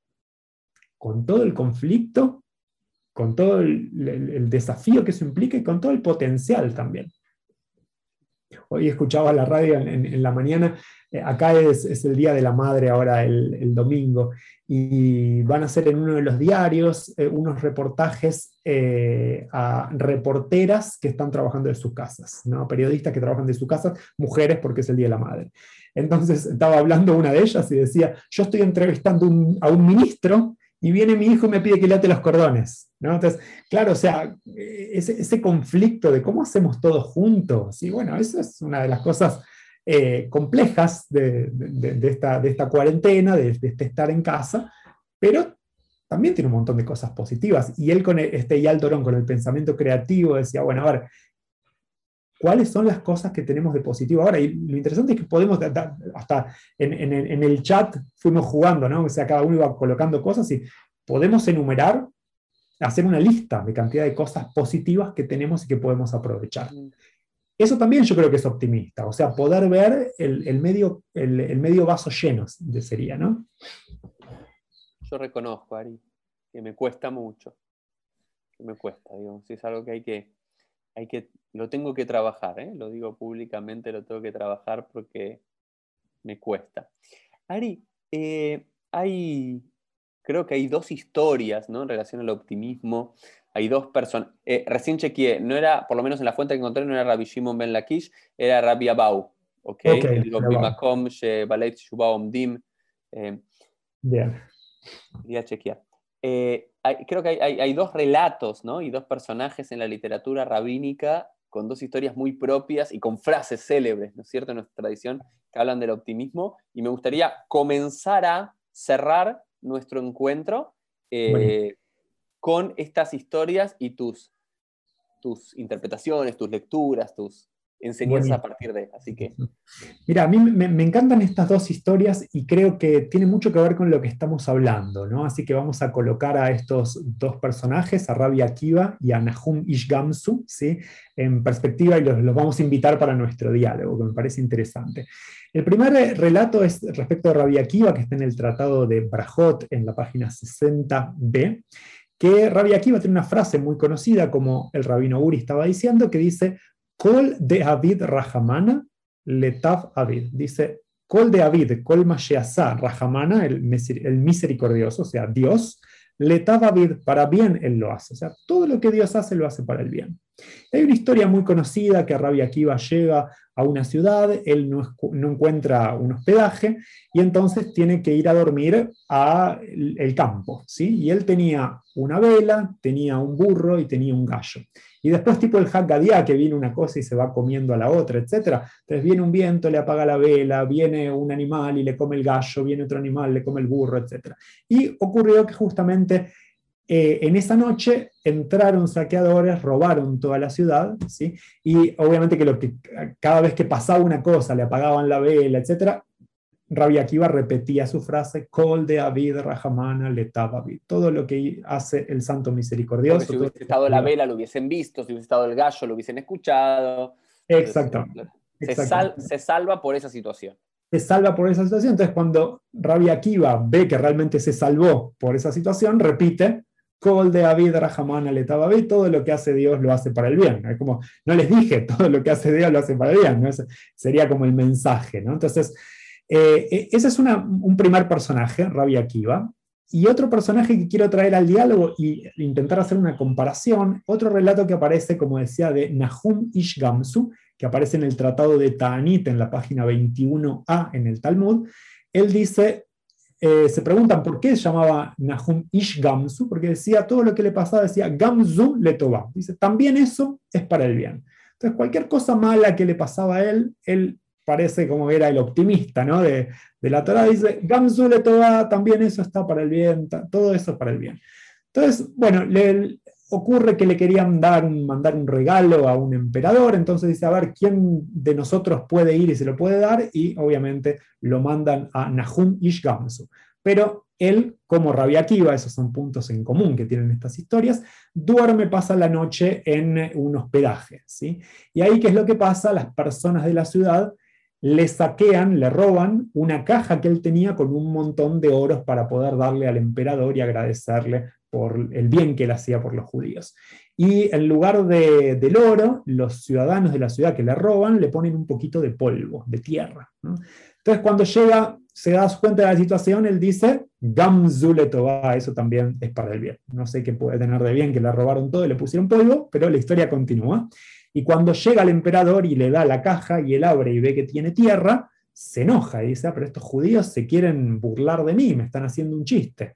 con todo el conflicto, con todo el, el, el desafío que eso implica y con todo el potencial también. Hoy escuchaba la radio en, en, en la mañana, eh, acá es, es el Día de la Madre ahora el, el domingo, y van a hacer en uno de los diarios eh, unos reportajes eh, a reporteras que están trabajando de sus casas, ¿no? Periodistas que trabajan de sus casas, mujeres porque es el Día de la Madre. Entonces estaba hablando una de ellas y decía, yo estoy entrevistando un, a un ministro y viene mi hijo y me pide que le ate los cordones, ¿no? Entonces, claro, o sea, ese, ese conflicto de cómo hacemos todos juntos, y bueno, eso es una de las cosas eh, complejas de, de, de, esta, de esta cuarentena, de, de este estar en casa, pero también tiene un montón de cosas positivas. Y él, con el, este Eyal Dorón, con el pensamiento creativo, decía, bueno, a ver, ¿cuáles son las cosas que tenemos de positivo ahora? Y lo interesante es que podemos, hasta en, en, en el chat fuimos jugando, ¿no? O sea, cada uno iba colocando cosas y podemos enumerar, hacer una lista de cantidad de cosas positivas que tenemos y que podemos aprovechar. Eso también yo creo que es optimista, o sea, poder ver el, el, medio, el, el medio vaso lleno, sería, ¿no? Yo reconozco, Ari, que me cuesta mucho, que me cuesta, digo, si es algo que hay que, hay que, lo tengo que trabajar, ¿eh? Lo digo públicamente, lo tengo que trabajar porque me cuesta. Ari, eh, hay, creo que hay dos historias, ¿no? En relación al optimismo. Hay dos personas. Eh, recién chequeé, no era, por lo menos en la fuente que encontré, no era Rabbi Shimon ben Lakish, era Rabbi Abau. ¿Ok? Okay, Digo, Bimakom, Shebaleit Shubá Omdim. Bien. Quería chequear. Eh, hay, creo que hay, hay, hay dos relatos, ¿no? Y dos personajes en la literatura rabínica con dos historias muy propias y con frases célebres, ¿no es cierto?, en nuestra tradición, que hablan del optimismo. Y me gustaría comenzar a cerrar nuestro encuentro eh, con estas historias y tus, tus interpretaciones, tus lecturas, tus enseñanzas a partir de. Así que... Mira, a mí me, me encantan estas dos historias y creo que tiene mucho que ver con lo que estamos hablando, ¿no? Así que vamos a colocar a estos dos personajes, a Rabbi Akiva y a Nahum Ish Gamsu, ¿sí?, en perspectiva, y los, los vamos a invitar para nuestro diálogo, que me parece interesante. El primer relato es respecto a Rabbi Akiva, que está en el Tratado de Brajot, en la página sesenta b, que Rabbi Akiva tiene una frase muy conocida, como el rabino Uri estaba diciendo, que dice, Kol de Avid Rahamana, Letav Avid. Dice, Kol de Avid, Kol Masheasá, Rahamana, el, el misericordioso, o sea, Dios, Letav Avid, para bien él lo hace. O sea, todo lo que Dios hace, lo hace para el bien. Hay una historia muy conocida que Rabbi Akiva llega a una ciudad, él no, no encuentra un hospedaje y entonces tiene que ir a dormir al campo, ¿sí? Y él tenía una vela, tenía un burro y tenía un gallo. Y después tipo el Haggadah, que viene una cosa y se va comiendo a la otra, etcétera. Entonces viene un viento, le apaga la vela, viene un animal y le come el gallo, viene otro animal, le come el burro, etcétera. Y ocurrió que justamente Eh, en esa noche entraron saqueadores, robaron toda la ciudad, ¿sí? Y obviamente que, lo que cada vez que pasaba una cosa, le apagaban la vela, etcétera, Rabbi Akiva repetía su frase, Kol de Avid Rahamana Letav Avid. Todo lo que hace el Santo Misericordioso. Porque si hubiese estado la vela, lo hubiesen visto, si hubiese estado el gallo, lo hubiesen escuchado. Exactamente. Entonces, se, exactamente. sal, se salva por esa situación. Se salva por esa situación. Entonces, cuando Rabbi Akiva ve que realmente se salvó por esa situación, repite, Kol de Avid Rahamana Letav Avid, todo lo que hace Dios lo hace para el bien. Es como, no les dije, todo lo que hace Dios lo hace para el bien, ¿no? Ese sería como el mensaje, ¿no? Entonces, eh, ese es una, un primer personaje, Rabbi Akiva. Y otro personaje que quiero traer al diálogo e intentar hacer una comparación, otro relato que aparece, como decía, de Nahum Ish Gamsu, que aparece en el Tratado de Ta'anit, en la página veintiuno a en el Talmud. Él dice, eh, se preguntan por qué se llamaba Nahum Ish Gamzu, porque decía todo lo que le pasaba, decía Gamzu Letová. Dice, también eso es para el bien. Entonces, cualquier cosa mala que le pasaba a él, él parece como era el optimista, ¿no? de, de la Torá, dice, Gamzu Letová, también eso está para el bien, todo eso es para el bien. Entonces, bueno, le ocurre que le querían dar un, mandar un regalo a un emperador, entonces dice, a ver, ¿quién de nosotros puede ir y se lo puede dar? Y obviamente lo mandan a Nahum Ish Gamzu. Pero él, como Rabbi Akiva, esos son puntos en común que tienen estas historias, duerme, pasa la noche en un hospedaje, ¿sí? Y ahí, ¿qué es lo que pasa? Las personas de la ciudad le saquean, le roban una caja que él tenía con un montón de oros para poder darle al emperador y agradecerle por el bien que él hacía por los judíos. Y en lugar de, del oro, los ciudadanos de la ciudad que le roban le ponen un poquito de polvo, de tierra, ¿no? Entonces, cuando llega, se da cuenta de la situación, él dice, Gamzu Letová, eso también es para el bien. No sé qué puede tener de bien que le robaron todo y le pusieron polvo, pero la historia continúa. Y cuando llega el emperador y le da la caja y él abre y ve que tiene tierra, se enoja y dice, ah, pero estos judíos se quieren burlar de mí, me están haciendo un chiste.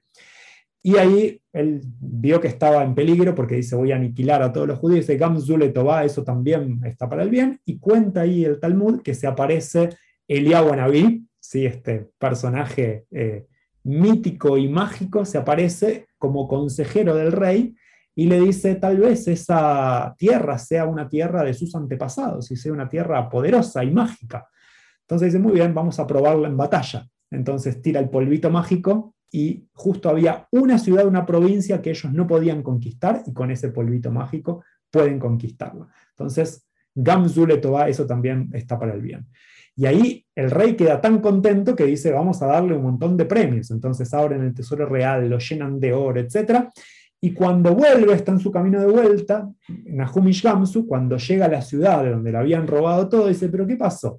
Y ahí él vio que estaba en peligro porque dice, voy a aniquilar a todos los judíos, dice, Gamzu Letová, eso también está para el bien, y cuenta ahí el Talmud que se aparece Eliyahu Anabí, ¿sí? Este personaje eh, mítico y mágico, se aparece como consejero del rey, y le dice, tal vez esa tierra sea una tierra de sus antepasados, y sea una tierra poderosa y mágica. Entonces dice, muy bien, vamos a probarla en batalla. Entonces tira el polvito mágico, y justo había una ciudad, una provincia que ellos no podían conquistar, y con ese polvito mágico pueden conquistarla. Entonces, Gamzu Letová, eso también está para el bien. Y ahí el rey queda tan contento que dice, vamos a darle un montón de premios. Entonces abren el tesoro real, lo llenan de oro, etcétera. Y cuando vuelve, está en su camino de vuelta, Nahum Ish Gamzu, cuando llega a la ciudad de donde le habían robado todo, dice, ¿pero qué pasó?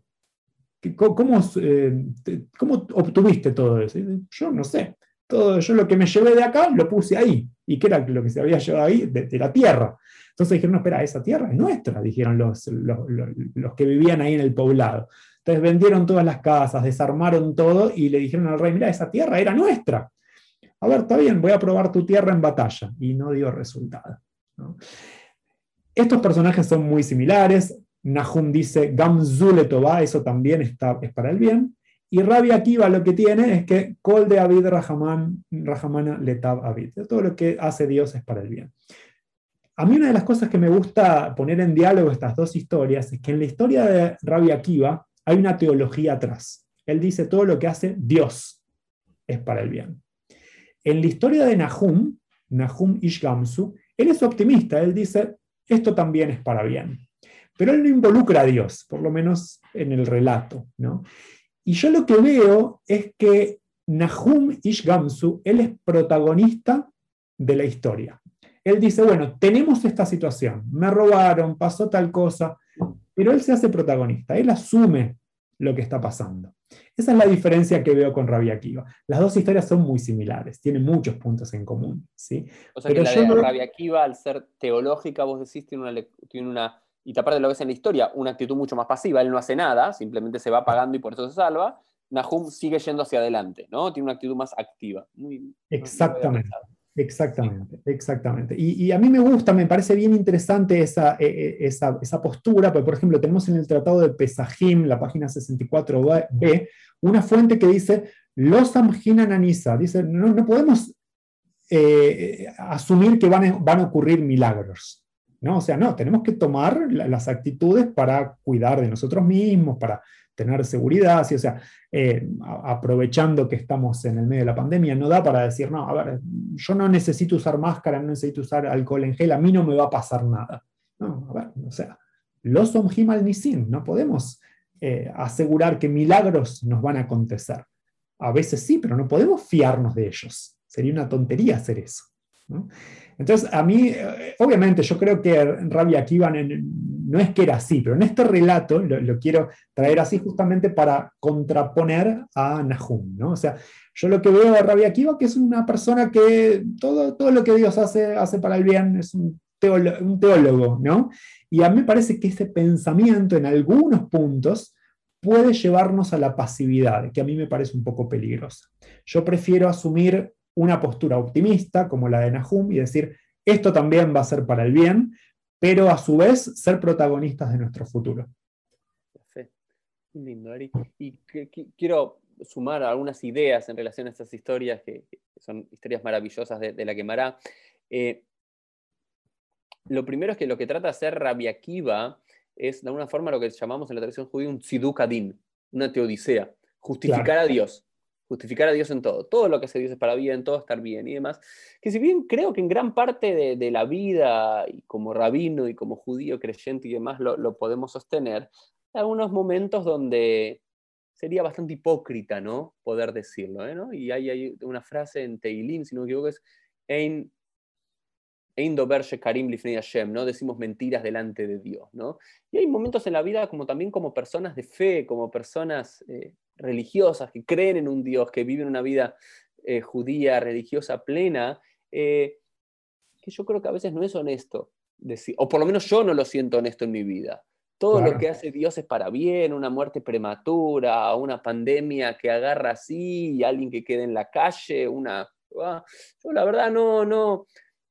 ¿Cómo, eh, ¿Cómo obtuviste todo eso? Y dice, yo no sé. Todo, yo lo que me llevé de acá lo puse ahí. ¿Y qué era lo que se había llevado ahí? De, de la tierra. Entonces dijeron, no, espera, esa tierra es nuestra, dijeron los, los, los, los que vivían ahí en el poblado. Entonces vendieron todas las casas, desarmaron todo y le dijeron al rey, mira, esa tierra era nuestra. A ver, está bien, voy a probar tu tierra en batalla. Y no dio resultado, ¿no? Estos personajes son muy similares. Nahum dice, Gamzu Letová, eso también está, es para el bien. Y Rabbi Akiva lo que tiene es que Kol de Avid Rahaman, Rahamana Letav Avid. Todo lo que hace Dios es para el bien. A mí una de las cosas que me gusta poner en diálogo estas dos historias es que en la historia de Rabbi Akiva hay una teología atrás. Él dice todo lo que hace Dios es para el bien. En la historia de Nahum, Nahum Ish Gamzu, él es optimista, él dice esto también es para bien. Pero él no involucra a Dios, por lo menos en el relato, ¿no? Y yo lo que veo es que Nahum Ish Gamzu, él es protagonista de la historia. Él dice, bueno, tenemos esta situación, me robaron, pasó tal cosa, pero él se hace protagonista, él asume lo que está pasando. Esa es la diferencia que veo con Rabbi Akiva. Las dos historias son muy similares, tienen muchos puntos en común, ¿sí? O sea, pero que la yo de no... Rabbi Akiva, al ser teológica, vos decís, tiene una, tiene una, y aparte de lo que ves en la historia, una actitud mucho más pasiva. Él no hace nada, simplemente se va apagando y por eso se salva. Nahum sigue yendo hacia adelante, ¿no? Tiene una actitud más activa. Muy, Exactamente. Exactamente, exactamente. Y, y a mí me gusta, me parece bien interesante esa, eh, esa, esa postura, porque por ejemplo tenemos en el Tratado de Pesajim, la página sesenta y cuatro b, una fuente que dice, los amjinan anisa, dice, no, no podemos eh, asumir que van a, van a ocurrir milagros, ¿no? O sea, no, tenemos que tomar la, las actitudes para cuidar de nosotros mismos, para tener seguridad, ¿sí? O sea, eh, aprovechando que estamos en el medio de la pandemia, no da para decir, no, a ver, yo no necesito usar máscara, no necesito usar alcohol en gel, a mí no me va a pasar nada. No, a ver, o sea, los omjim al nisim, no podemos eh, asegurar que milagros nos van a acontecer. A veces sí, pero no podemos fiarnos de ellos. Sería una tontería hacer eso, ¿no? Entonces, a mí, obviamente, yo creo que Rabbi Akiva no es que era así, pero en este relato lo, lo quiero traer así justamente para contraponer a Nahum, ¿no? O sea, yo lo que veo de Rabbi Akiva que es una persona que todo, todo lo que Dios hace, hace para el bien, es un teólogo, un teólogo, ¿no? Y a mí me parece que ese pensamiento en algunos puntos puede llevarnos a la pasividad, que a mí me parece un poco peligrosa. Yo prefiero asumir una postura optimista, como la de Nahum, y decir, esto también va a ser para el bien, pero a su vez ser protagonistas de nuestro futuro. Perfecto. Lindo, Ari. Y que, que, quiero sumar algunas ideas en relación a estas historias, que, que son historias maravillosas de, de la Gemara. Eh, lo primero es que lo que trata de hacer Rabbi Akiva es, de alguna forma, lo que llamamos en la tradición judía un tziduk adin, una teodicea, justificar claro. a Dios. Justificar a Dios en todo. Todo lo que hace Dios es para bien, todo estar bien y demás. Que si bien creo que en gran parte de, de la vida, y como rabino y como judío creyente y demás, lo, lo podemos sostener, hay algunos momentos donde sería bastante hipócrita, ¿no? Poder decirlo, ¿eh? ¿no? Y hay, hay una frase en Teilín, si no me equivoco, es Ein, Ein dober shekarim lifnei Hashem, ¿no? Decimos mentiras delante de Dios, ¿no? Y hay momentos en la vida como también como personas de fe, como personas eh, religiosas que creen en un Dios, que viven una vida eh, judía, religiosa, plena, eh, que yo creo que a veces no es honesto decir, o por lo menos yo no lo siento honesto en mi vida. Todo claro. lo que hace Dios es para bien, una muerte prematura, una pandemia que agarra así, y alguien que quede en la calle, una... Ah, yo la verdad no, no...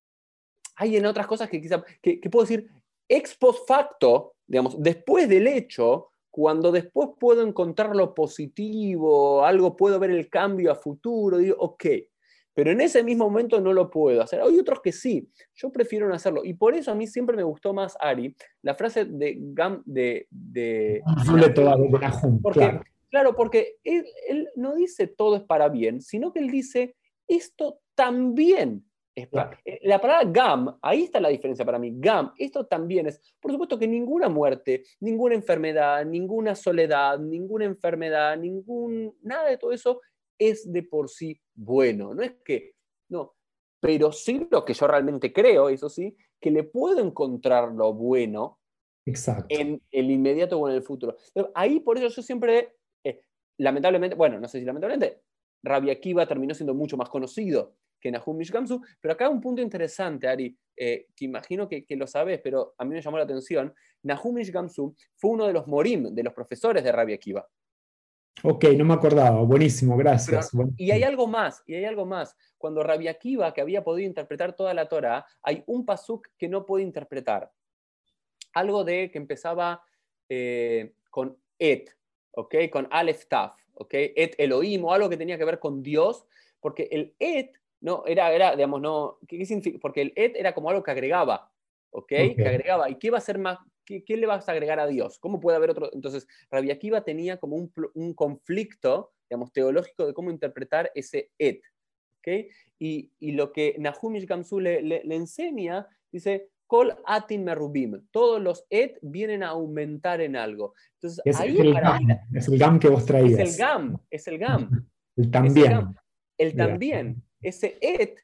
Hay en otras cosas que quizá, que, que puedo decir, ex post facto, digamos, después del hecho, cuando después puedo encontrar lo positivo, algo puedo ver el cambio a futuro, digo, ok, pero en ese mismo momento no lo puedo hacer. Hay otros que sí, yo prefiero no hacerlo. Y por eso a mí siempre me gustó más, Ari, la frase de Gam, de, de, de Nahum, porque, claro. claro, porque él, él no dice todo es para bien, sino que él dice, esto también es para... Claro. La palabra Gam, ahí está la diferencia para mí. Gam, esto también es, por supuesto que ninguna muerte, ninguna enfermedad, ninguna soledad, ninguna enfermedad, ningún, nada de todo eso es de por sí bueno. No es que, no, pero sí lo que yo realmente creo, eso sí, que le puedo encontrar lo bueno. Exacto. En el inmediato o en el futuro. Ahí por eso yo siempre, eh, lamentablemente, bueno, no sé si lamentablemente, Rabbi Akiva terminó siendo mucho más conocido que Nahum Ish Gamsu, pero acá un punto interesante, Ari, eh, que imagino que, que lo sabes, pero a mí me llamó la atención. Nahum Ish Gamsu fue uno de los morim, de los profesores de Rabbi Akiva. Ok, no me acordaba. Buenísimo, gracias. Pero, y hay algo más, y hay algo más. Cuando Rabbi Akiva, que había podido interpretar toda la Torah, hay un pasuk que no puede interpretar. Algo de que empezaba eh, con et, ¿ok? Con Aleph Taf, ¿ok? Et Elohim, o algo que tenía que ver con Dios, porque el et, no, era, era digamos, no, ¿qué, qué significa? Porque el et era como algo que agregaba, ¿ok? okay. Que agregaba, ¿y qué va a ser más? ¿Qué, ¿Qué le vas a agregar a Dios? ¿Cómo puede haber otro? Entonces, Rabbi Akiva tenía como un, un conflicto, digamos, teológico de cómo interpretar ese et, ¿ok? Y, y lo que Nahum Ish Gamsu le, le, le enseña, dice, Kol atin merubim. Todos los et vienen a aumentar en algo. Entonces, es, ahí es, el gam, es el gam que vos traías. Es el gam, es el gam. El también. El, gam. el también. Ese et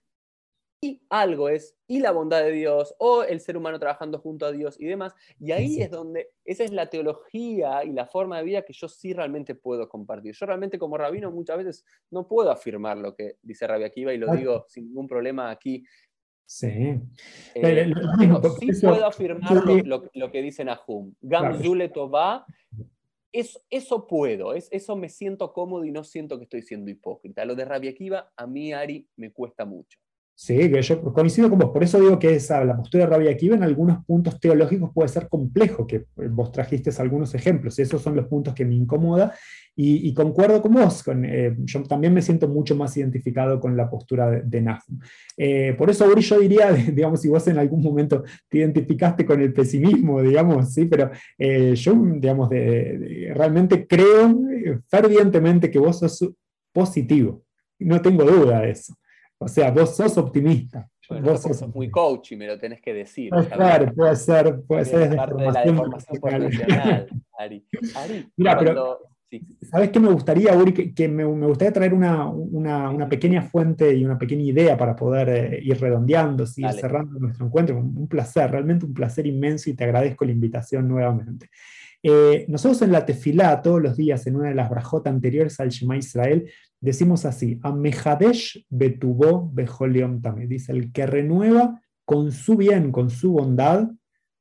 y algo es, y la bondad de Dios, o el ser humano trabajando junto a Dios y demás. Y ahí sí. es donde, esa es la teología y la forma de vida que yo sí realmente puedo compartir. Yo realmente como rabino muchas veces no puedo afirmar lo que dice Rabbi Akiva y lo claro. digo sin ningún problema aquí. Sí. Eh, lo, lo mismo, pero sí eso, puedo afirmar lo, lo, lo que dice Nahum. Gam claro. Zule Tová, eso, eso puedo, es, eso me siento cómodo y no siento que estoy siendo hipócrita. Lo de Rabbi Akiva, a mí, Ari, me cuesta mucho. Sí, que yo coincido con vos, por eso digo que esa, la postura de Rabbi Akiva en algunos puntos teológicos puede ser complejo, que vos trajiste algunos ejemplos, esos son los puntos que me incomoda, y, y concuerdo con vos, con, eh, yo también me siento mucho más identificado con la postura de, de Nahum. Eh, por eso, Uri, yo diría, digamos, si vos en algún momento te identificaste con el pesimismo, digamos, sí, pero eh, yo, digamos, de, de, realmente creo fervientemente que vos sos positivo, no tengo duda de eso. O sea, vos sos optimista. Bueno, vos sos, sos muy coach y me lo tenés que decir. Pues claro, puede ser, puede ser desde parte de la deformación profesional, Ari. Ari, Mira, cuando... pero, sí. ¿sabes qué me gustaría, Uri? Que, que me, me gustaría traer una, una, una pequeña fuente y una pequeña idea para poder eh, ir redondeando, ir Dale. cerrando nuestro encuentro. Un placer, realmente un placer inmenso y te agradezco la invitación nuevamente. Eh, nosotros en la tefilá, todos los días, en una de las brajot anteriores al Shema Israel, decimos así, Amehadesh betubó bejol yom tameh. Dice, el que renueva con su bien, con su bondad,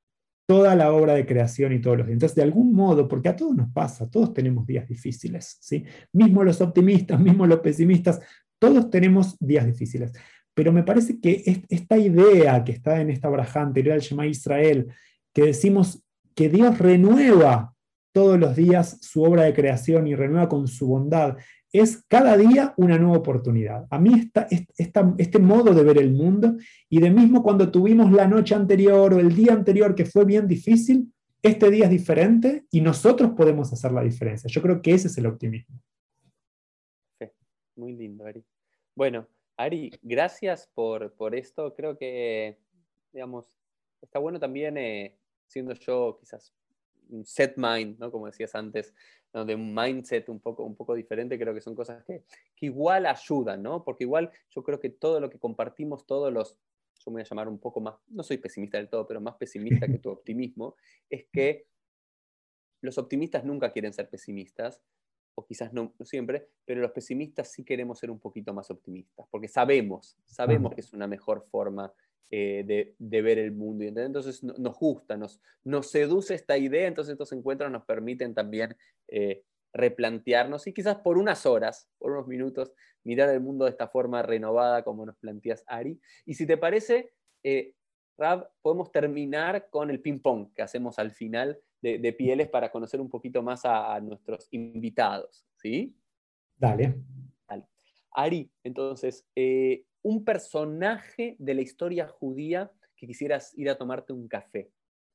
toda la obra de creación y todos los días. Entonces, de algún modo, porque a todos nos pasa, todos tenemos días difíciles, ¿sí? Mismo los optimistas, mismo los pesimistas, todos tenemos días difíciles. Pero me parece que esta idea que está en esta braja anterior al Shema Israel, que decimos que Dios renueva todos los días su obra de creación y renueva con su bondad, es cada día una nueva oportunidad. A mí esta, esta, este modo de ver el mundo, y de mismo cuando tuvimos la noche anterior o el día anterior que fue bien difícil, este día es diferente y nosotros podemos hacer la diferencia. Yo creo que ese es el optimismo. Sí, muy lindo, Ari. Bueno, Ari, gracias por, por esto. Creo que, digamos, está bueno también, eh, siendo yo quizás un set mind, ¿no? Como decías antes, ¿no? De un mindset un poco, un poco diferente, creo que son cosas que, que igual ayudan, ¿no? Porque igual yo creo que todo lo que compartimos, todos los, yo me voy a llamar un poco más, no soy pesimista del todo, pero más pesimista que tu optimismo, es que los optimistas nunca quieren ser pesimistas, o quizás no, no siempre, pero los pesimistas sí queremos ser un poquito más optimistas, porque sabemos, sabemos que es una mejor forma eh, de, de ver el mundo. Y entonces no, nos gusta, nos, nos seduce esta idea, entonces estos encuentros nos permiten también eh, replantearnos y quizás por unas horas, por unos minutos, mirar el mundo de esta forma renovada como nos planteas, Ari. Y si te parece, eh, Rav, podemos terminar con el ping-pong que hacemos al final de, de Pieles para conocer un poquito más a, a nuestros invitados, ¿sí? Dale. Dale. Ari, entonces, eh, un personaje de la historia judía que quisieras ir a tomarte un café.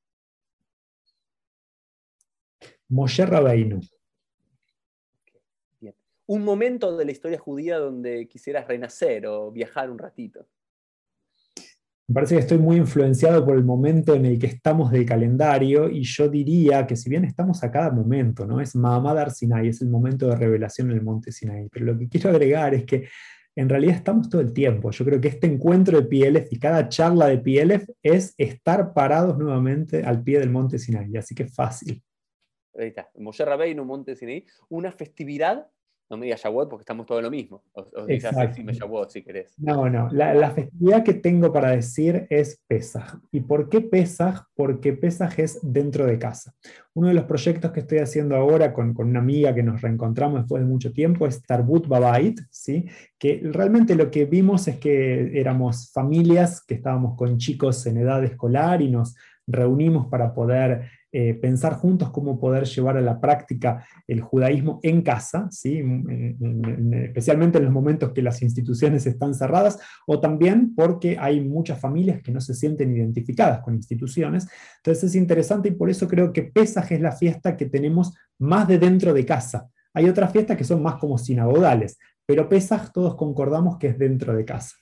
Moshe Rabbeinu. Okay, bien. Un momento de la historia judía donde quisieras renacer o viajar un ratito. Me parece que estoy muy influenciado por el momento en el que estamos del calendario, y yo diría que si bien estamos a cada momento, ¿no? Es Mahamad Har Sinai, es el momento de revelación en el monte Sinai, pero lo que quiero agregar es que en realidad estamos todo el tiempo. Yo creo que este encuentro de P L F y cada charla de P L F es estar parados nuevamente al pie del monte Sinai, así que es fácil. Ahí está, Moshe Rabbeinu, monte Sinai, una festividad. No me digas Shavuot porque estamos todo lo mismo. O, o quizás decime Shavuot si querés. No, no. La, la festividad que tengo para decir es Pesaj. ¿Y por qué Pesaj? Porque Pesaj es dentro de casa. Uno de los proyectos que estoy haciendo ahora con, con una amiga que nos reencontramos después de mucho tiempo es Tarbut Babait, ¿sí? Que realmente lo que vimos es que éramos familias que estábamos con chicos en edad escolar y nos reunimos para poder eh, pensar juntos cómo poder llevar a la práctica el judaísmo en casa, ¿sí? en, en, en, especialmente en los momentos que las instituciones están cerradas, o también porque hay muchas familias que no se sienten identificadas con instituciones. Entonces es interesante, y por eso creo que Pesaj es la fiesta que tenemos más de dentro de casa. Hay otras fiestas que son más como sinagodales, pero Pesaj todos concordamos que es dentro de casa.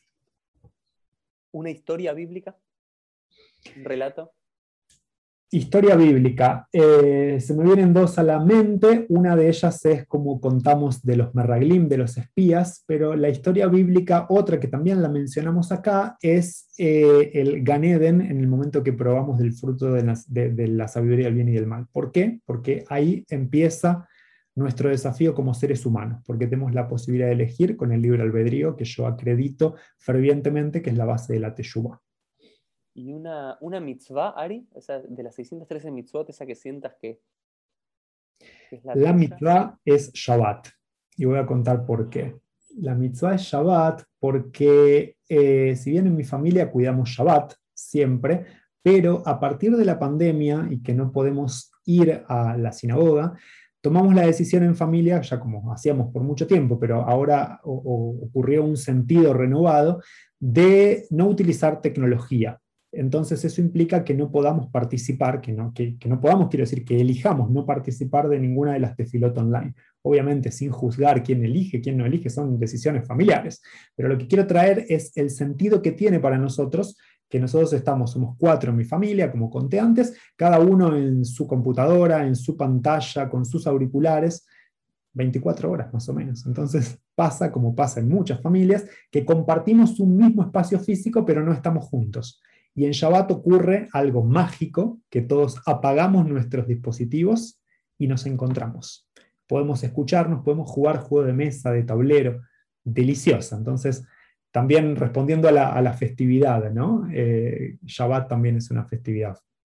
¿Una historia bíblica? ¿Un relato? Historia bíblica. Eh, se me vienen dos a la mente. Una de ellas es como contamos de los Merraglim, de los espías, pero la historia bíblica, otra que también la mencionamos acá, es eh, el Gan Eden, en el momento que probamos del fruto de la, de, de la sabiduría del bien y del mal. ¿Por qué? Porque ahí empieza nuestro desafío como seres humanos, porque tenemos la posibilidad de elegir con el libre albedrío, que yo acredito fervientemente que es la base de la Teshuvah. Y una, una mitzvah, Ari, esa de las seiscientas trece mitzvot, esa que sientas que, que es la, la tuya. mitzvah es Shabbat, y voy a contar por qué. La mitzvah es Shabbat porque eh, si bien en mi familia cuidamos Shabbat siempre, pero a partir de la pandemia y que no podemos ir a la sinagoga, tomamos la decisión en familia, ya como hacíamos por mucho tiempo, pero ahora o, o ocurrió un sentido renovado de no utilizar tecnología. Entonces eso implica que no podamos participar, que no, que, que no podamos, quiero decir, que elijamos no participar de ninguna de las tefilot online. Obviamente sin juzgar quién elige, quién no elige, son decisiones familiares. Pero lo que quiero traer es el sentido que tiene para nosotros, que nosotros estamos, somos cuatro en mi familia, como conté antes, cada uno en su computadora, en su pantalla, con sus auriculares, veinticuatro horas más o menos. Entonces pasa, como pasa en muchas familias, que compartimos un mismo espacio físico, pero no estamos juntos. Y en Shabbat ocurre algo mágico, que todos apagamos nuestros dispositivos y nos encontramos. Podemos escucharnos, podemos jugar juego de mesa, de tablero, deliciosa. Entonces, también respondiendo a la, a la festividad, ¿no? Eh, Shabbat también es una festividad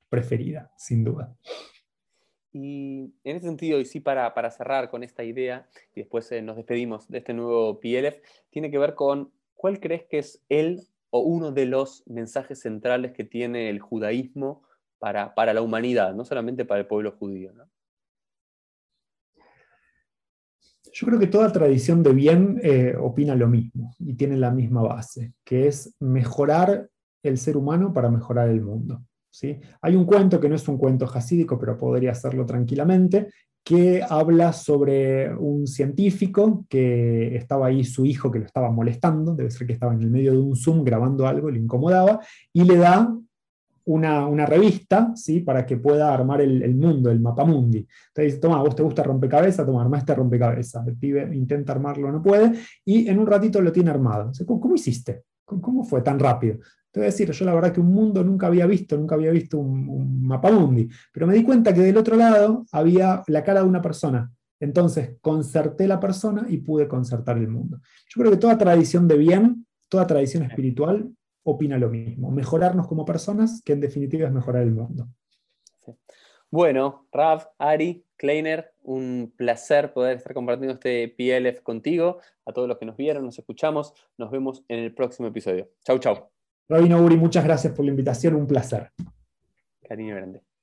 preferida, sin duda. Y en ese sentido, y sí para, para cerrar con esta idea, y después eh, nos despedimos de este nuevo P L F, tiene que ver con cuál crees que es el o uno de los mensajes centrales que tiene el judaísmo para, para la humanidad, no solamente para el pueblo judío, ¿no? Yo creo que toda tradición de bien eh, opina lo mismo y tiene la misma base, que es mejorar el ser humano para mejorar el mundo. ¿Sí? Hay un cuento que no es un cuento jasídico, pero podría hacerlo tranquilamente, que habla sobre un científico que estaba ahí su hijo que lo estaba molestando, debe ser que estaba en el medio de un Zoom grabando algo, le incomodaba, y le da una, una revista, ¿sí? Para que pueda armar el, el mundo, el mapamundi. Entonces dice, toma, vos te gusta rompecabezas, toma, armá este rompecabezas. El pibe intenta armarlo, no puede, y en un ratito lo tiene armado. Dice, ¿cómo, cómo hiciste? ¿Cómo, ¿Cómo fue tan rápido? Te voy a decir, yo la verdad que un mundo nunca había visto, nunca había visto un, un mapamundi, pero me di cuenta que del otro lado había la cara de una persona. Entonces concerté la persona y pude concertar el mundo. Yo creo que toda tradición de bien, toda tradición espiritual, opina lo mismo. Mejorarnos como personas, que en definitiva es mejorar el mundo. Sí. Bueno, Rav, Ari, Kleiner, un placer poder estar compartiendo este P L F contigo. A todos los que nos vieron, nos escuchamos, nos vemos en el próximo episodio. Chau, chau. Rabino Uri, muchas gracias por la invitación, un placer. Cariño grande.